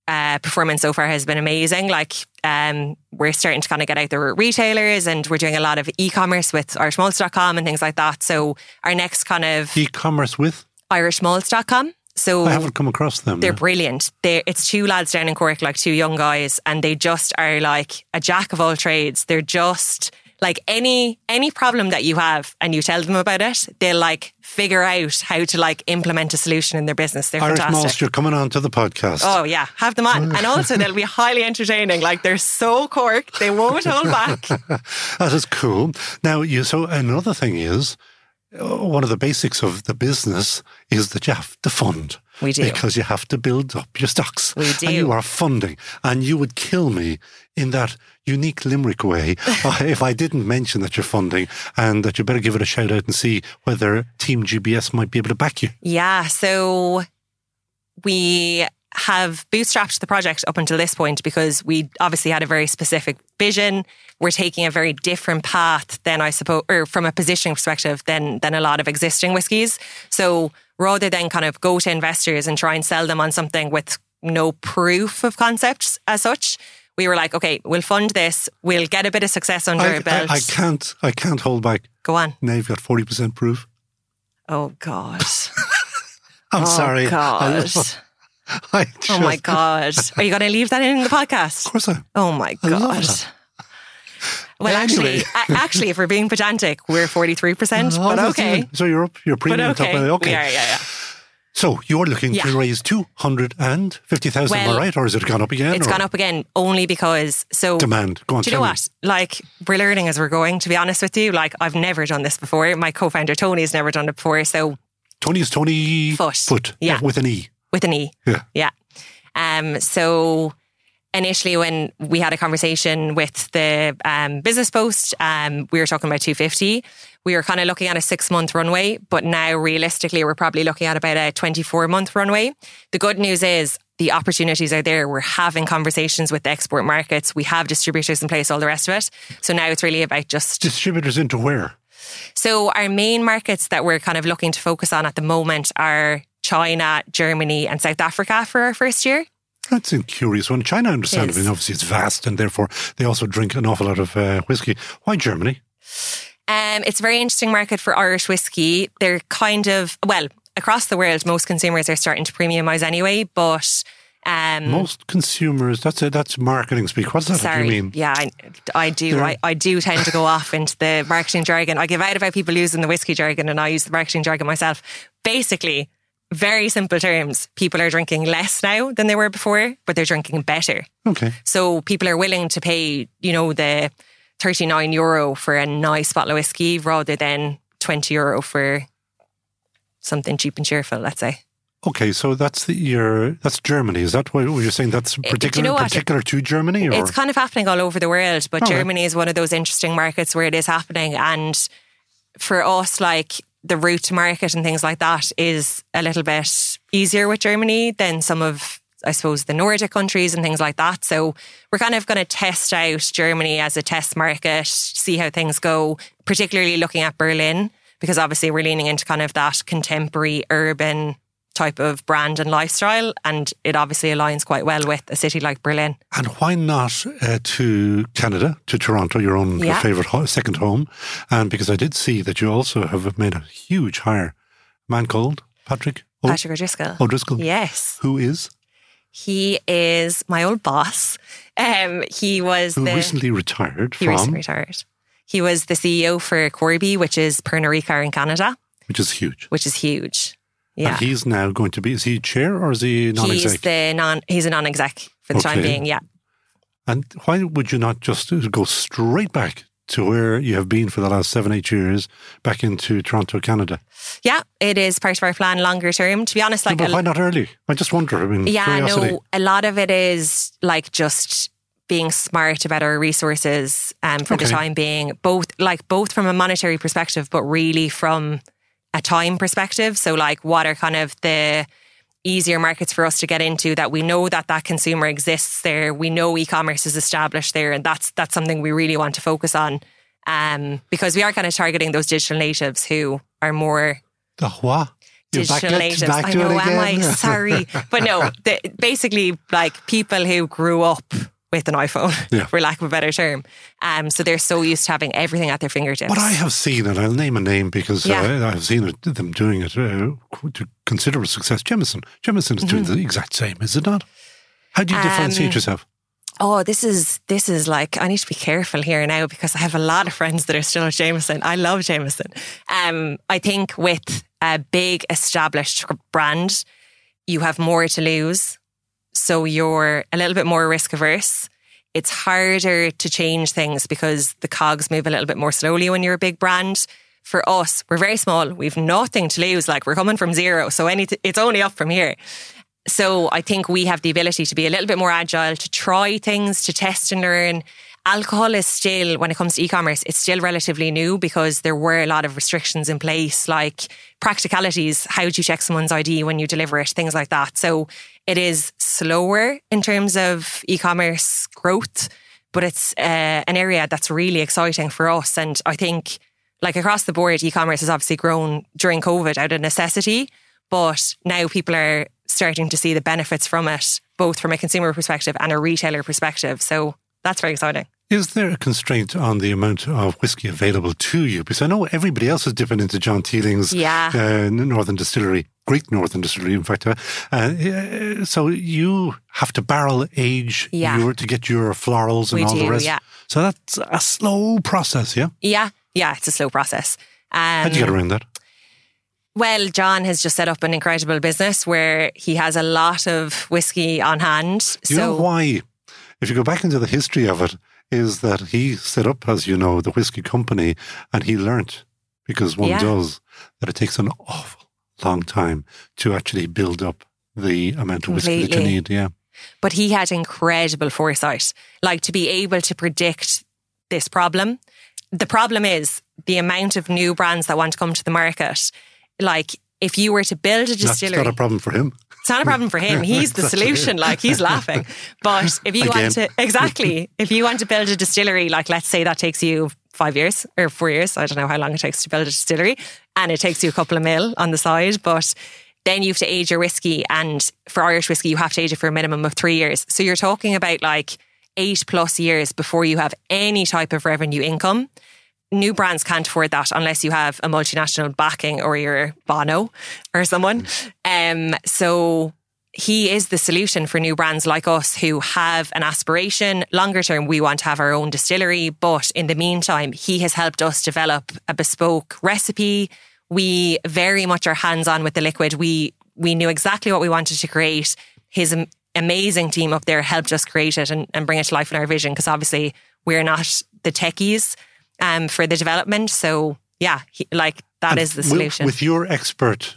uh, performance so far has been amazing. Like um, we're starting to kind of get out there with retailers, and we're doing a lot of e-commerce with irish malts dot com and things like that. So our next kind of e-commerce with irish malts dot com. So I haven't come across them. They're yeah. brilliant. They it's two lads down in Cork, like two young guys, and they just are like a jack of all trades. They're just like any any problem that you have and you tell them about it, they'll like figure out how to like implement a solution in their business. They're Irish fantastic. Malts, you're coming on to the podcast. Oh yeah, have them on. And also they'll be highly entertaining. Like they're so Cork, they won't hold back. That is cool. Now, you so another thing is, one of the basics of the business is that you have to fund. We do. Because you have to build up your stocks. We do. And you are funding. And you would kill me in that unique Limerick way if I didn't mention that you're funding and that you better give it a shout out and see whether Team G B S might be able to back you. Yeah, so we have bootstrapped the project up until this point because we obviously had a very specific vision. We're taking a very different path than I suppose, or from a positioning perspective than than a lot of existing whiskies. So rather than kind of go to investors and try and sell them on something with no proof of concepts as such, we were like, okay, we'll fund this. We'll get a bit of success under I, our belt. I, I can't. I can't hold back. Go on. Now you've got forty percent proof. Oh God. I'm oh, sorry. God. I, I just, oh my God. Are you going to leave that in the podcast? Of course I am. Oh my I love God. that. Well, Anyway. actually, a- actually, if we're being pedantic, we're forty-three percent, Oh, but that's okay. it. So you're up. You're But premium okay. top. Okay. We are, yeah, yeah. So you're looking Yeah. to raise two hundred fifty thousand, am Well, I right? Or has it gone up again? It's or gone up again only because, so... Demand. Go on, Do you know tell me. what? Like, we're learning as we're going, to be honest with you. Like, I've never done this before. My co-founder, Tony's never done it before. So, Tony is Tony Foot. Foot. Yeah. With an E. with an E. Yeah. Yeah. Um, so initially when we had a conversation with the um, Business Post, um, we were talking about two fifty. We were kind of looking at a six month runway, but now realistically we're probably looking at about a twenty-four month runway. The good news is the opportunities are there. We're having conversations with the export markets. We have distributors in place, all the rest of it. So now it's really about just... Distributors into where? So our main markets that we're kind of looking to focus on at the moment are China, Germany and South Africa for our first year. That's a curious one. China, I understand. It I is. mean, obviously it's vast and therefore they also drink an awful lot of uh, whiskey. Why Germany? Um, it's a very interesting market for Irish whiskey. They're kind of, well, across the world, most consumers are starting to premiumise anyway, but... Um, Most consumers, that's a, that's marketing speak. What does that Sorry, you mean? yeah, I, I do. They're- I, I do tend to go off into the marketing jargon. I give out about people using the whiskey jargon and I use the marketing jargon myself. Basically, very simple terms, people are drinking less now than they were before, but they're drinking better. Okay. So people are willing to pay, you know, the thirty-nine euro for a nice bottle of whiskey rather than twenty euro for something cheap and cheerful, let's say. Okay, so that's the your that's Germany. Is that what you're saying? That's particular know what? particular to Germany, or It's kind of happening all over the world, but All right. Germany is one of those interesting markets where it is happening. And for us, like the route to market and things like that is a little bit easier with Germany than some of, I suppose, the Nordic countries and things like that. So we're kind of going to test out Germany as a test market, see how things go, particularly looking at Berlin, because obviously we're leaning into kind of that contemporary urban type of brand and lifestyle, and it obviously aligns quite well with a city like Berlin. and why not uh, to Canada, to Toronto, your own Yeah. favorite ho- second home? And because I did see that you also have made a huge hire, a man called Patrick o- Patrick O'Driscoll. O'Driscoll, Yes. who is He is my old boss. Um, he was who the... recently retired he from, recently retired. He was the C E O for Corby, which is Pernod Ricard in Canada, which is huge. which is huge. Yeah. And he's now going to be, is he chair or is he non-exec? He's the non, he's a non-exec for the time Okay. being, yeah. And why would you not just go straight back to where you have been for the last seven, eight years, back into Toronto, Canada? Yeah, it is part of our plan longer term. To be honest, like... but a- why not early? I just wonder. I mean, Yeah, curiosity. no, a lot of it is like just being smart about our resources um, for the Okay. time being, both like both from a monetary perspective, but really from a time perspective. So like what are kind of the easier markets for us to get into that we know that that consumer exists there. We know e-commerce is established there, and that's that's something we really want to focus on um, because we are kind of targeting those digital natives who are more... The what? digital back natives. It, back I to know, it again. am I? Sorry. But no, the, basically like people who grew up with an iPhone, yeah. for lack of a better term. Um, so they're so used to having everything at their fingertips. What I have seen, and I'll name a name because yeah. uh, I have seen it, them doing it uh, to considerable success. Jameson. Jameson is doing mm-hmm. the exact same, is it not? How do you differentiate um, yourself? Oh, this is this is like, I need to be careful here now because I have a lot of friends that are still at Jameson. I love Jameson. Um, I think with a big established brand, you have more to lose. So you're a little bit more risk averse. It's harder to change things because the cogs move a little bit more slowly when you're a big brand. For us, we're very small. We've nothing to lose. Like we're coming from zero. So any it's only up from here. So I think we have the ability to be a little bit more agile, to try things, to test and learn. Alcohol is still, when it comes to e-commerce, it's still relatively new because there were a lot of restrictions in place, like practicalities. How do you check someone's I D when you deliver it? Things like that. So it is slower in terms of e-commerce growth, but it's uh, an area that's really exciting for us. And I think like across the board, e-commerce has obviously grown during COVID out of necessity, but now people are starting to see the benefits from it, both from a consumer perspective and a retailer perspective. So that's very exciting. Is there a constraint on the amount of whiskey available to you? Because I know everybody else is dipping into John Teeling's yeah. uh, Northern Distillery, great Northern Distillery, in fact. Uh, uh, so you have to barrel age yeah. your, to get your florals and we all do, the rest. Yeah. So that's a slow process, yeah? Yeah, yeah, it's a slow process. Um, How do you get around that? Well, John has just set up an incredible business where he has a lot of whiskey on hand. Do you so, know why? If you go back into the history of it, is that he set up, as you know, the whiskey company, and he learnt, because one yeah. does, that it takes an awful long time to actually build up the amount of Completely. whiskey that you need. Yeah. But he had incredible foresight, like to be able to predict this problem. The problem is the amount of new brands that want to come to the market. Like if you were to build a distillery... That's not a problem for him. It's not a problem for him. He's the solution. Like he's laughing. But if you Again. want to, exactly, if you want to build a distillery, like let's say that takes you five years or four years. I don't know how long it takes to build a distillery, and it takes you a couple of mil on the side. But then you have to age your whiskey, and for Irish whiskey, you have to age it for a minimum of three years. So you're talking about like eight plus years before you have any type of revenue income. New brands can't afford that unless you have a multinational backing or you're Bono or someone. Um, so he is the solution for new brands like us who have an aspiration. Longer term, we want to have our own distillery. But in the meantime, he has helped us develop a bespoke recipe. We very much are hands-on with the liquid. We we knew exactly what we wanted to create. His am- amazing team up there helped us create it and, and bring it to life in our vision, because obviously we're not the techies Um, for the development. So yeah, he, like that and is the solution. With, with your expert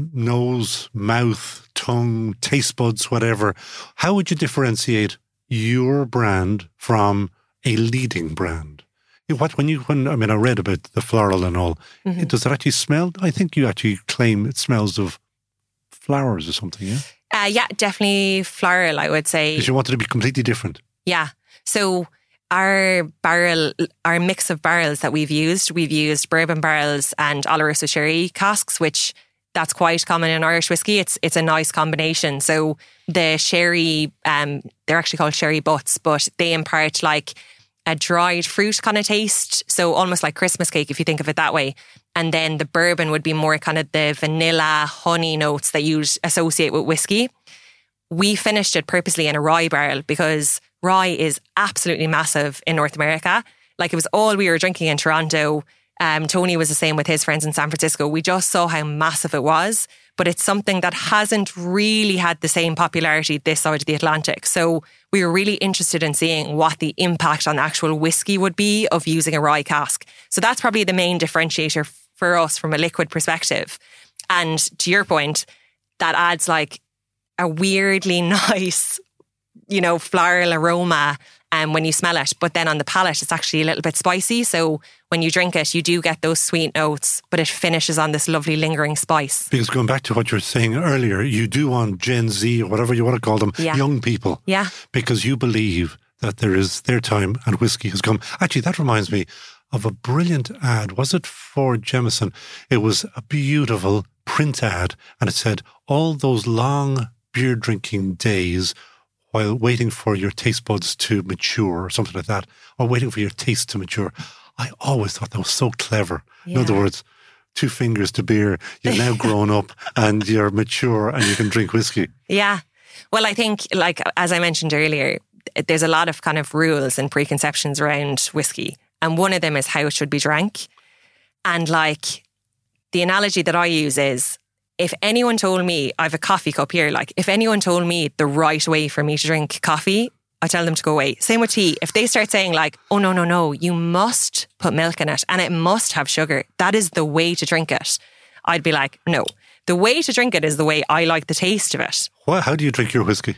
nose, mouth, tongue, taste buds, whatever, how would you differentiate your brand from a leading brand? What when you when I mean I read about the floral and all. Mm-hmm. Does it actually smell? I think you actually claim it smells of flowers or something. Yeah. Uh, yeah, definitely floral. I would say. Because you want it to be completely different. Yeah. So. Our barrel, our mix of barrels that we've used, we've used bourbon barrels and Oloroso sherry casks, which that's quite common in Irish whiskey. It's it's a nice combination. So the sherry, um, they're actually called sherry butts, but they impart like a dried fruit kind of taste. So almost like Christmas cake, if you think of it that way. And then the bourbon would be more kind of the vanilla, honey notes that you'd associate with whiskey. We finished it purposely in a rye barrel because rye is absolutely massive in North America. Like it was all we were drinking in Toronto. Um, Tony was the same with his friends in San Francisco. We just saw how massive it was, but it's something that hasn't really had the same popularity this side of the Atlantic. So we were really interested in seeing what the impact on the actual whiskey would be of using a rye cask. So that's probably the main differentiator for us from a liquid perspective. And to your point, that adds like a weirdly nice, you know, floral aroma um, when you smell it. But then on the palate, it's actually a little bit spicy. So when you drink it, you do get those sweet notes, but it finishes on this lovely lingering spice. Because going back to what you were saying earlier, you do want Gen Z or whatever you want to call them, yeah. young people. Yeah. Because you believe that there is their time and whiskey has come. Actually, that reminds me of a brilliant ad. Was it for Jameson? It was a beautiful print ad, and it said, all those long beer drinking days while waiting for your taste buds to mature or something like that, or waiting for your taste to mature. I always thought that was so clever. Yeah. In other words, two fingers to beer, you're now grown up and you're mature and you can drink whiskey. Yeah. Well, I think, like, as I mentioned earlier, there's a lot of kind of rules and preconceptions around whiskey. And one of them is how it should be drank. And like, the analogy that I use is, if anyone told me, I have a coffee cup here, like if anyone told me the right way for me to drink coffee, I tell them to go away. Same with tea. If they start saying like, oh, no, no, no, you must put milk in it and it must have sugar, that is the way to drink it, I'd be like, no. The way to drink it is the way I like the taste of it. Well, how do you drink your whiskey?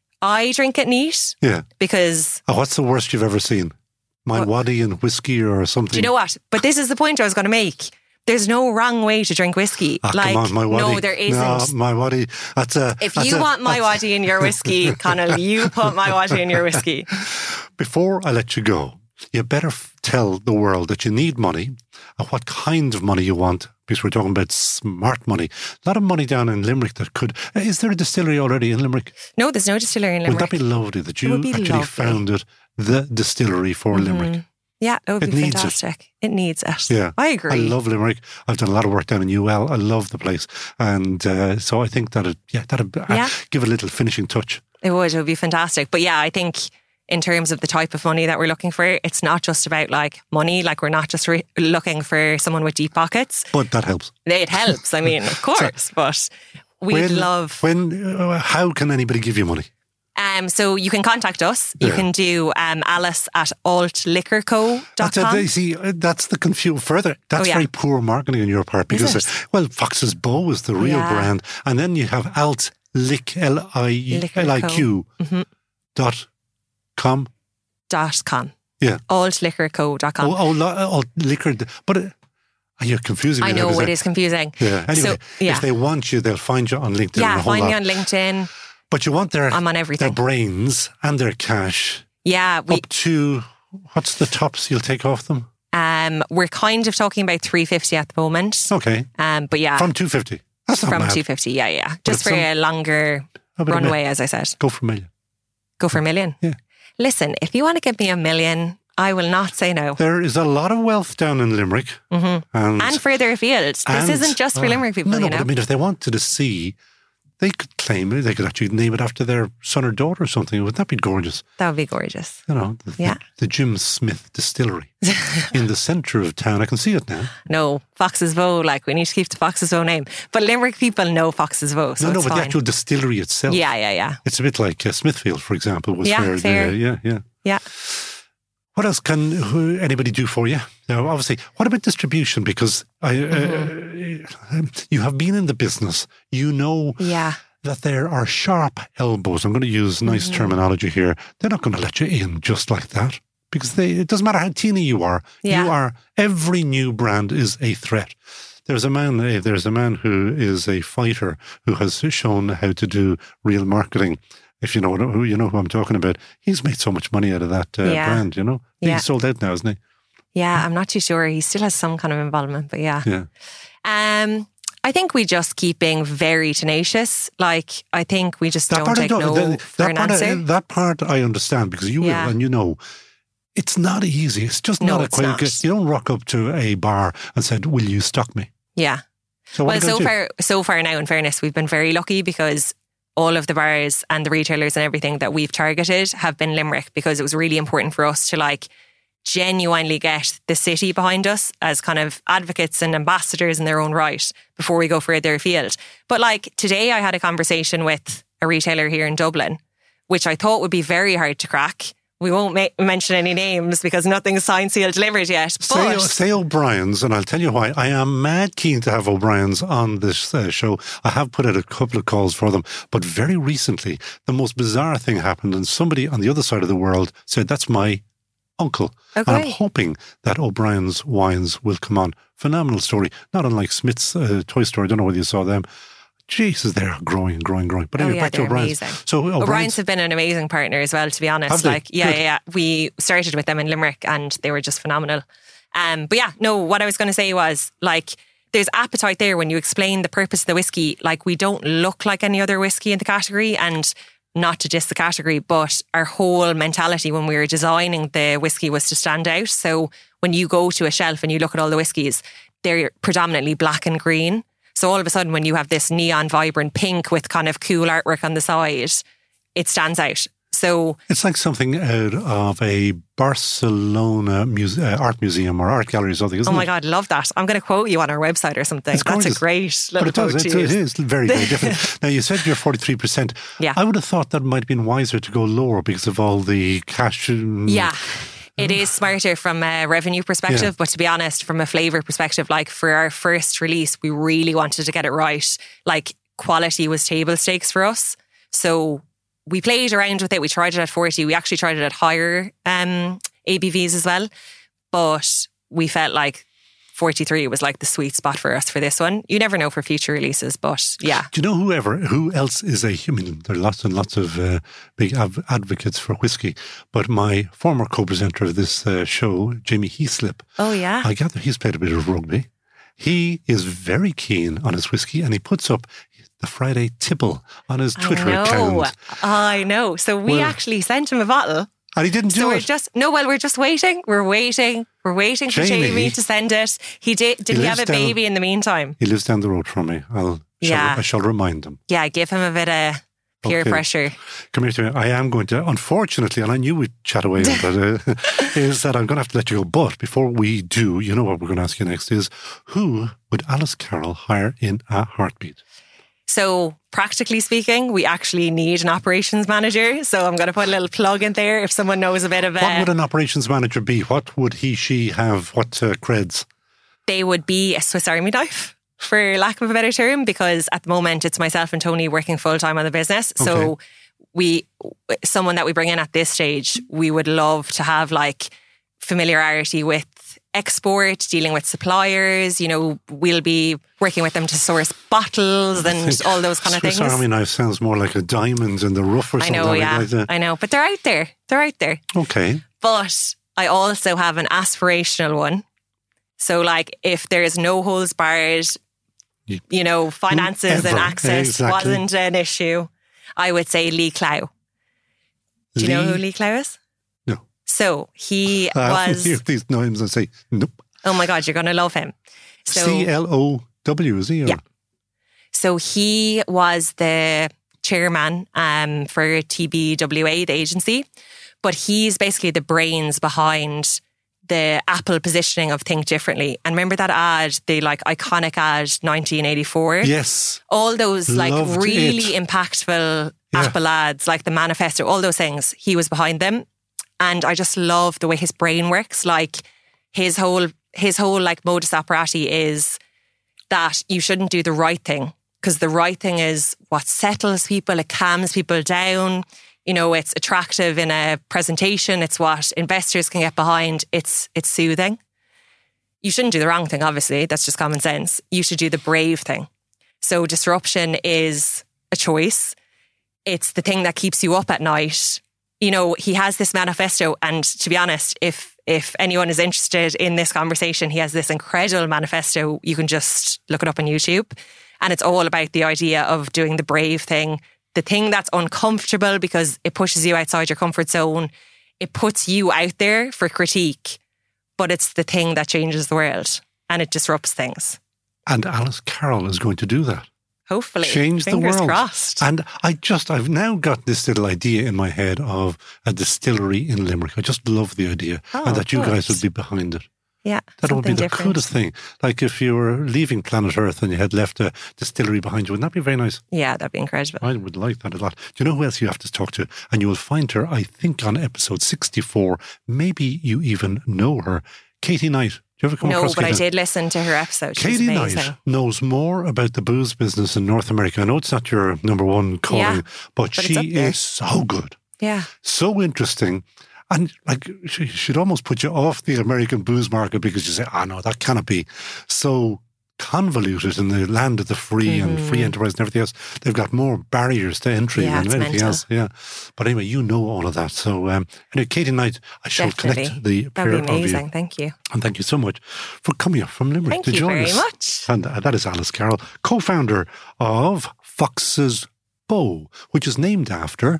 I drink it neat. Yeah. Because... Oh, what's the worst you've ever seen? My waddy and whiskey or something? Do you know what? But this is the point I was going to make. There's no wrong way to drink whiskey. Ah, like, come on, my waddy. No, there isn't. No, my waddy. That's a, if that's you a, want my waddy in your whiskey, Connell, you put my waddy in your whiskey. Before I let you go, you better f- tell the world that you need money and what kind of money you want, because we're talking about smart money. A lot of money down in Limerick that could... Is there a distillery already in Limerick? No, there's no distillery in Limerick. Would that be lovely that you actually lovely. founded the distillery for mm-hmm. Limerick? Yeah, it would it be needs fantastic. It. it needs it. Yeah. I agree. I love Limerick. I've done a lot of work down in U L. I love the place. And uh, so I think that it, yeah, that'd yeah. Uh, give it a little finishing touch. It would. It would be fantastic. But yeah, I think in terms of the type of money that we're looking for, it's not just about like money. Like we're not just re- looking for someone with deep pockets. But that helps. It helps. I mean, of course. So, but we'd when, love... When, uh, how can anybody give you money? Um, so you can contact us. You yeah. can do um, Alice at alt liquor co dot com. That's a, see, that's the confusion further. That's oh, yeah. very poor marketing on your part because, uh, well, Fox's Bow is the real yeah. brand. And then you have alt lick, L I Q mm-hmm. dot com. Dot com. Yeah. alt liquor co dot com. Oh, oh, alt liquor. But uh, you're confusing me. I know, now, it is confusing. Yeah. Anyway, so, yeah. if they want you, they'll find you on LinkedIn. Yeah, and a whole find lot. me on LinkedIn. But you want their, I'm on everything. their brains and their cash. Yeah. We, up to, what's the tops you'll take off them? Um, we're kind of talking about three fifty at the moment. Okay. Um, but yeah. From two fifty. That's not From bad. two fifty, yeah, yeah. But just for some, a longer a runway, as I said. Go for a million. Go for a million? Yeah. Listen, if you want to give me a million, I will not say no. There is a lot of wealth down in Limerick. Mm-hmm. And, and further afield. This and, isn't just for uh, Limerick people, no, no, you know. But I mean, if they wanted to see, they could claim it. They could actually name it after their son or daughter or something. Would that be gorgeous? That would be gorgeous. You know, the, yeah. the, the Jim Smith Distillery in the centre of town. I can see it now. No, Fox's Bow, like we need to keep the Fox's Bow name. But Limerick people know Fox's Bow, so No, no, it's but fine. the actual distillery itself. Yeah, yeah, yeah. It's a bit like uh, Smithfield, for example. Was yeah, where fair. The, uh, yeah, yeah. Yeah. What else can who, anybody do for you? Now, obviously, what about distribution? Because I, mm-hmm. uh, you have been in the business. You know yeah. that there are sharp elbows. I'm going to use nice mm-hmm. terminology here. They're not going to let you in just like that. Because they, it doesn't matter how teeny you are. Yeah. You are, every new brand is a threat. There's a man, uh, there's a man who is a fighter who has shown how to do real marketing. If you know who you know who I'm talking about, he's made so much money out of that uh, yeah. brand. You know, yeah. he's sold out now, isn't he? Yeah, I'm not too sure. He still has some kind of involvement, but yeah. Yeah. Um, I think we just keep being very tenacious. Like, I think we just that don't take no the, for an part answer. I, that part I understand because you yeah. will, and you know, it's not easy. It's just no, not a it's quick. not. You don't rock up to a bar and said, "Will you stock me?" Yeah. So well, so do? far, so far now, in fairness, we've been very lucky because all of the bars and the retailers and everything that we've targeted have been Limerick, because it was really important for us to like genuinely get the city behind us as kind of advocates and ambassadors in their own right before we go further afield. But like today I had a conversation with a retailer here in Dublin, which I thought would be very hard to crack. We won't ma- mention any names because nothing's signed, sealed, delivered yet. Say, But say O'Brien's, and I'll tell you why. I am mad keen to have O'Brien's on this uh, show. I have put out a couple of calls for them, but very recently, the most bizarre thing happened, and somebody on the other side of the world said, "That's my uncle." Okay. And I'm hoping that O'Brien's Wines will come on. Phenomenal story. Not unlike Smith's uh, Toy Store. I don't know whether you saw them. Jesus, they're growing, growing, growing. But anyway, oh, yeah, back to O'Brien's. Amazing. So O'Brien's, O'Brien's have been an amazing partner as well, to be honest. Have they? Like, yeah, Good. yeah, yeah. We started with them in Limerick and they were just phenomenal. Um, but yeah, no, what I was going to say was like there's appetite there when you explain the purpose of the whiskey. Like, we don't look like any other whiskey in the category, and not to diss the category, but our whole mentality when we were designing the whiskey was to stand out. So when you go to a shelf and you look at all the whiskies, they're predominantly black and green. So all of a sudden, when you have this neon vibrant pink with kind of cool artwork on the side, it stands out. So it's like something out of a Barcelona muse- uh, art museum or art gallery or something, isn't it? Oh my God, love that. I'm going to quote you on our website or something. It's That's gorgeous. a great little But it does. quote It's, to it use. is very, very different. Now, you said you're forty-three percent. Yeah. I would have thought that might have been wiser to go lower because of all the cash. um, Yeah. It is smarter from a revenue perspective, Yeah. but to be honest, from a flavour perspective, like for our first release, we really wanted to get it right. Like, quality was table stakes for us. So we played around with it. We tried it at forty. We actually tried it at higher um, A B Vs as well. But we felt like forty-three was like the sweet spot for us for this one. You never know for future releases, but yeah. Do you know whoever, who else is a, I mean, there are lots and lots of uh, big av- advocates for whiskey, but my former co-presenter of this uh, show, Jamie Heaslip, Oh, yeah. I gather he's played a bit of rugby. He is very keen on his whiskey, and he puts up the Friday Tipple on his Twitter I know. account. I know. So we Well- actually sent him a bottle. And he didn't do So we're it. just no. Well, we're just waiting. We're waiting. We're waiting for Jamie. Jamie to send it. He did. Did He he, have lives a down- baby in the meantime? He lives down the road from me. I'll shall, Yeah. I shall remind him. Yeah, give him a bit of peer Okay. pressure. Come here to me. I am going to, unfortunately, and I knew we'd chat away, but uh, is that I'm going to have to let you go. But before we do, you know what we're going to ask you next is, who would Alice Carroll hire in a heartbeat? So practically speaking, we actually need an operations manager. So I'm going to put a little plug in there if someone knows a bit of What uh, would an operations manager be? What would he, she have? What uh, creds? they would be a Swiss Army knife, for lack of a better term, because at the moment it's myself and Tony working full time on the business. So Okay. we, someone that we bring in at this stage, we would love to have like familiarity with export, dealing with suppliers. You know, we'll be working with them to source bottles and all those kind of Swiss things. Army knife sounds more like a diamond in the rough or I something know, like yeah, that. I know, but they're out there. They're out there. Okay. But I also have an aspirational one. So, like, if there is no holds barred, You- you know, finances and Whoever, access exactly. wasn't an issue, I would say Lee Clow. Do you know who Lee Clow is? No. So he I often was. hear these names and say, nope. Oh my God, you're going to love him. So, C L O W, is he? Or- Yeah. So he was the chairman um, for T B W A, the agency, but he's basically the brains behind the Apple positioning of Think Differently. And remember that ad, the like iconic ad, nineteen eighty-four? Yes. All those like Loved really it. impactful Yeah. Apple ads, like the manifesto, all those things, he was behind them. And I just love the way his brain works. Like his whole, his whole like modus operandi is that you shouldn't do the right thing, because the right thing is what settles people, it calms people down. You know, it's attractive in a presentation. It's what investors can get behind. It's it's soothing. You shouldn't do the wrong thing, obviously. That's just common sense. You should do the brave thing. So disruption is a choice. It's the thing that keeps you up at night. You know, he has this manifesto, and to be honest, if if anyone is interested in this conversation, he has this incredible manifesto. You can just look it up on YouTube. And it's all about the idea of doing the brave thing, the thing that's uncomfortable because it pushes you outside your comfort zone. It puts you out there for critique, but it's the thing that changes the world and it disrupts things. And Alice Carroll is going to do that. Hopefully. Change the Fingers world. crossed. And I just, I've now got this little idea in my head of a distillery in Limerick. I just love the idea. Oh, and that you guys good. would be behind it. Yeah. That would be something the different. coolest thing. Like if you were leaving planet Earth and you had left a distillery behind you, wouldn't that be very nice? Yeah, that'd be incredible. I would like that a lot. Do you know who else you have to talk to? And you will find her, I think, on episode sixty-four. Maybe you even know her. Katie Knight. Do you ever come No, across but Katie I did listen to her episode. She's Katie amazing. Knight knows more about the booze business in North America. I know it's not your number one calling, Yeah, but, but it's she up there. is so good, Yeah. so interesting. And like, she should almost put you off the American booze market because you say, ah, no, that cannot be so convoluted in the land of the free and free enterprise and everything else. They've got more barriers to entry Yeah, than it's anything mental. else. Yeah. But anyway, you know all of that. So, um, anyway, Katie Knight, I shall Definitely. connect the pair That'd be of you. amazing. Thank you. And thank you so much for coming up from Limerick Thank to you join very us. much. And uh, that is Alice Carroll, co-founder of Fox's Bow, which is named after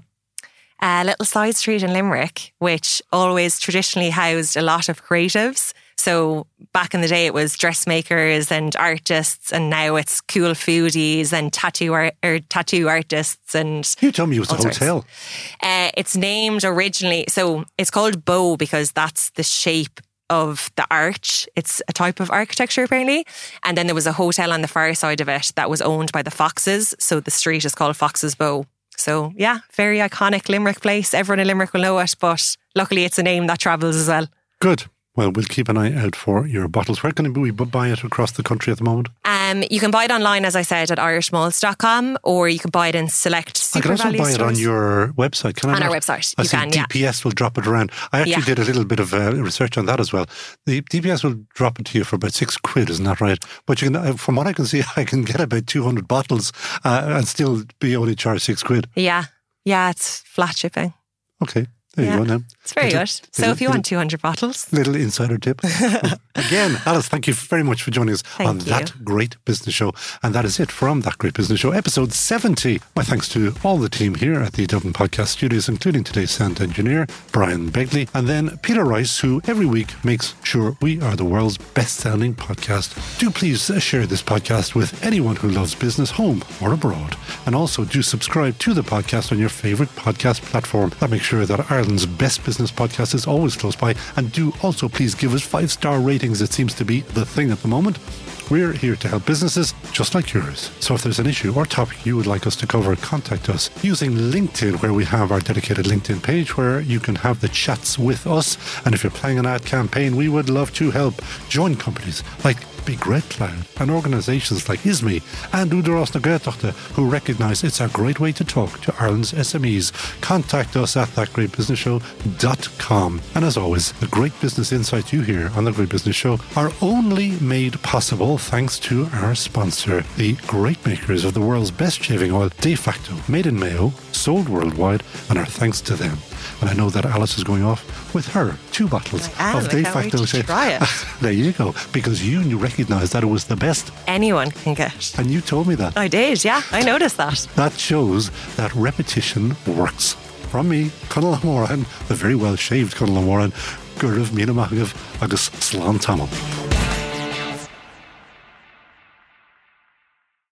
a little side street in Limerick, which always traditionally housed a lot of creatives. So back in the day, it was dressmakers and artists, and now it's cool foodies and tattoo art, or tattoo artists. And you told me it was a hotel. Uh, it's named originally, so it's called Bow because that's the shape of the arch. It's a type of architecture apparently. And then there was a hotel on the far side of it that was owned by the Foxes. So the street is called Fox's Bow. So yeah, very iconic Limerick place. Everyone in Limerick will know it, but luckily it's a name that travels as well. Good. Well, we'll keep an eye out for your bottles. Where can we buy it across the country at the moment? Um, you can buy it online, as I said, at irish malts dot com, or you can buy it in select Super I can also Value buy it stores. on your website. Can I? On not? our website, I you see can, D P S yeah. will drop it around. I actually Yeah. did a little bit of uh, research on that as well. The D P S will drop it to you for about six quid, isn't that right? But you can, uh, from what I can see, I can get about two hundred bottles uh, and still be only charged six quid. Yeah, yeah, it's flat shipping. Okay. There Yeah. you go now. It's very Little- good. So little- if you want two hundred bottles, Little insider tip. Again, Alice, thank you very much for joining us Thank on you. That Great Business Show. And that is it from That Great Business Show, episode seventy. My thanks to all the team here at the Dublin Podcast Studios, including today's sound engineer, Brian Begley, and then Peter Rice, who every week makes sure we are the world's best-sounding podcast. Do please uh, share this podcast with anyone who loves business, home or abroad. And also do subscribe to the podcast on your favourite podcast platform. That makes sure that Ireland's best business podcast is always close by. And do also please give us five-star ratings. It seems to be the thing at the moment. We're here to help businesses just like yours. So if there's an issue or topic you would like us to cover, contact us using LinkedIn, where we have our dedicated LinkedIn page where you can have the chats with us. And if you're planning an ad campaign, we would love to help. Join companies like Big Red Cloud and organisations like I S M E and Údarás na Gaeltachta, who recognise it's a great way to talk to Ireland's S M Es. Contact us at that great business show dot com. And as always, the great business insights you hear on The Great Business Show are only made possible thanks to our sponsor, the great makers of the world's best shaving oil, De Facto, made in Mayo, sold worldwide, and our thanks to them. And I know that Alice is going off with her two bottles I am. of I De can't wait Facto to shave. try it. There you go, because you, you recognised that it was the best, anyone can get. and you told me that. I did, yeah, I noticed that. That shows that repetition works. From me, Conal Moran, the very well shaved Conal Moran, Gurav Mina Mahagav, agus Slán Tamil.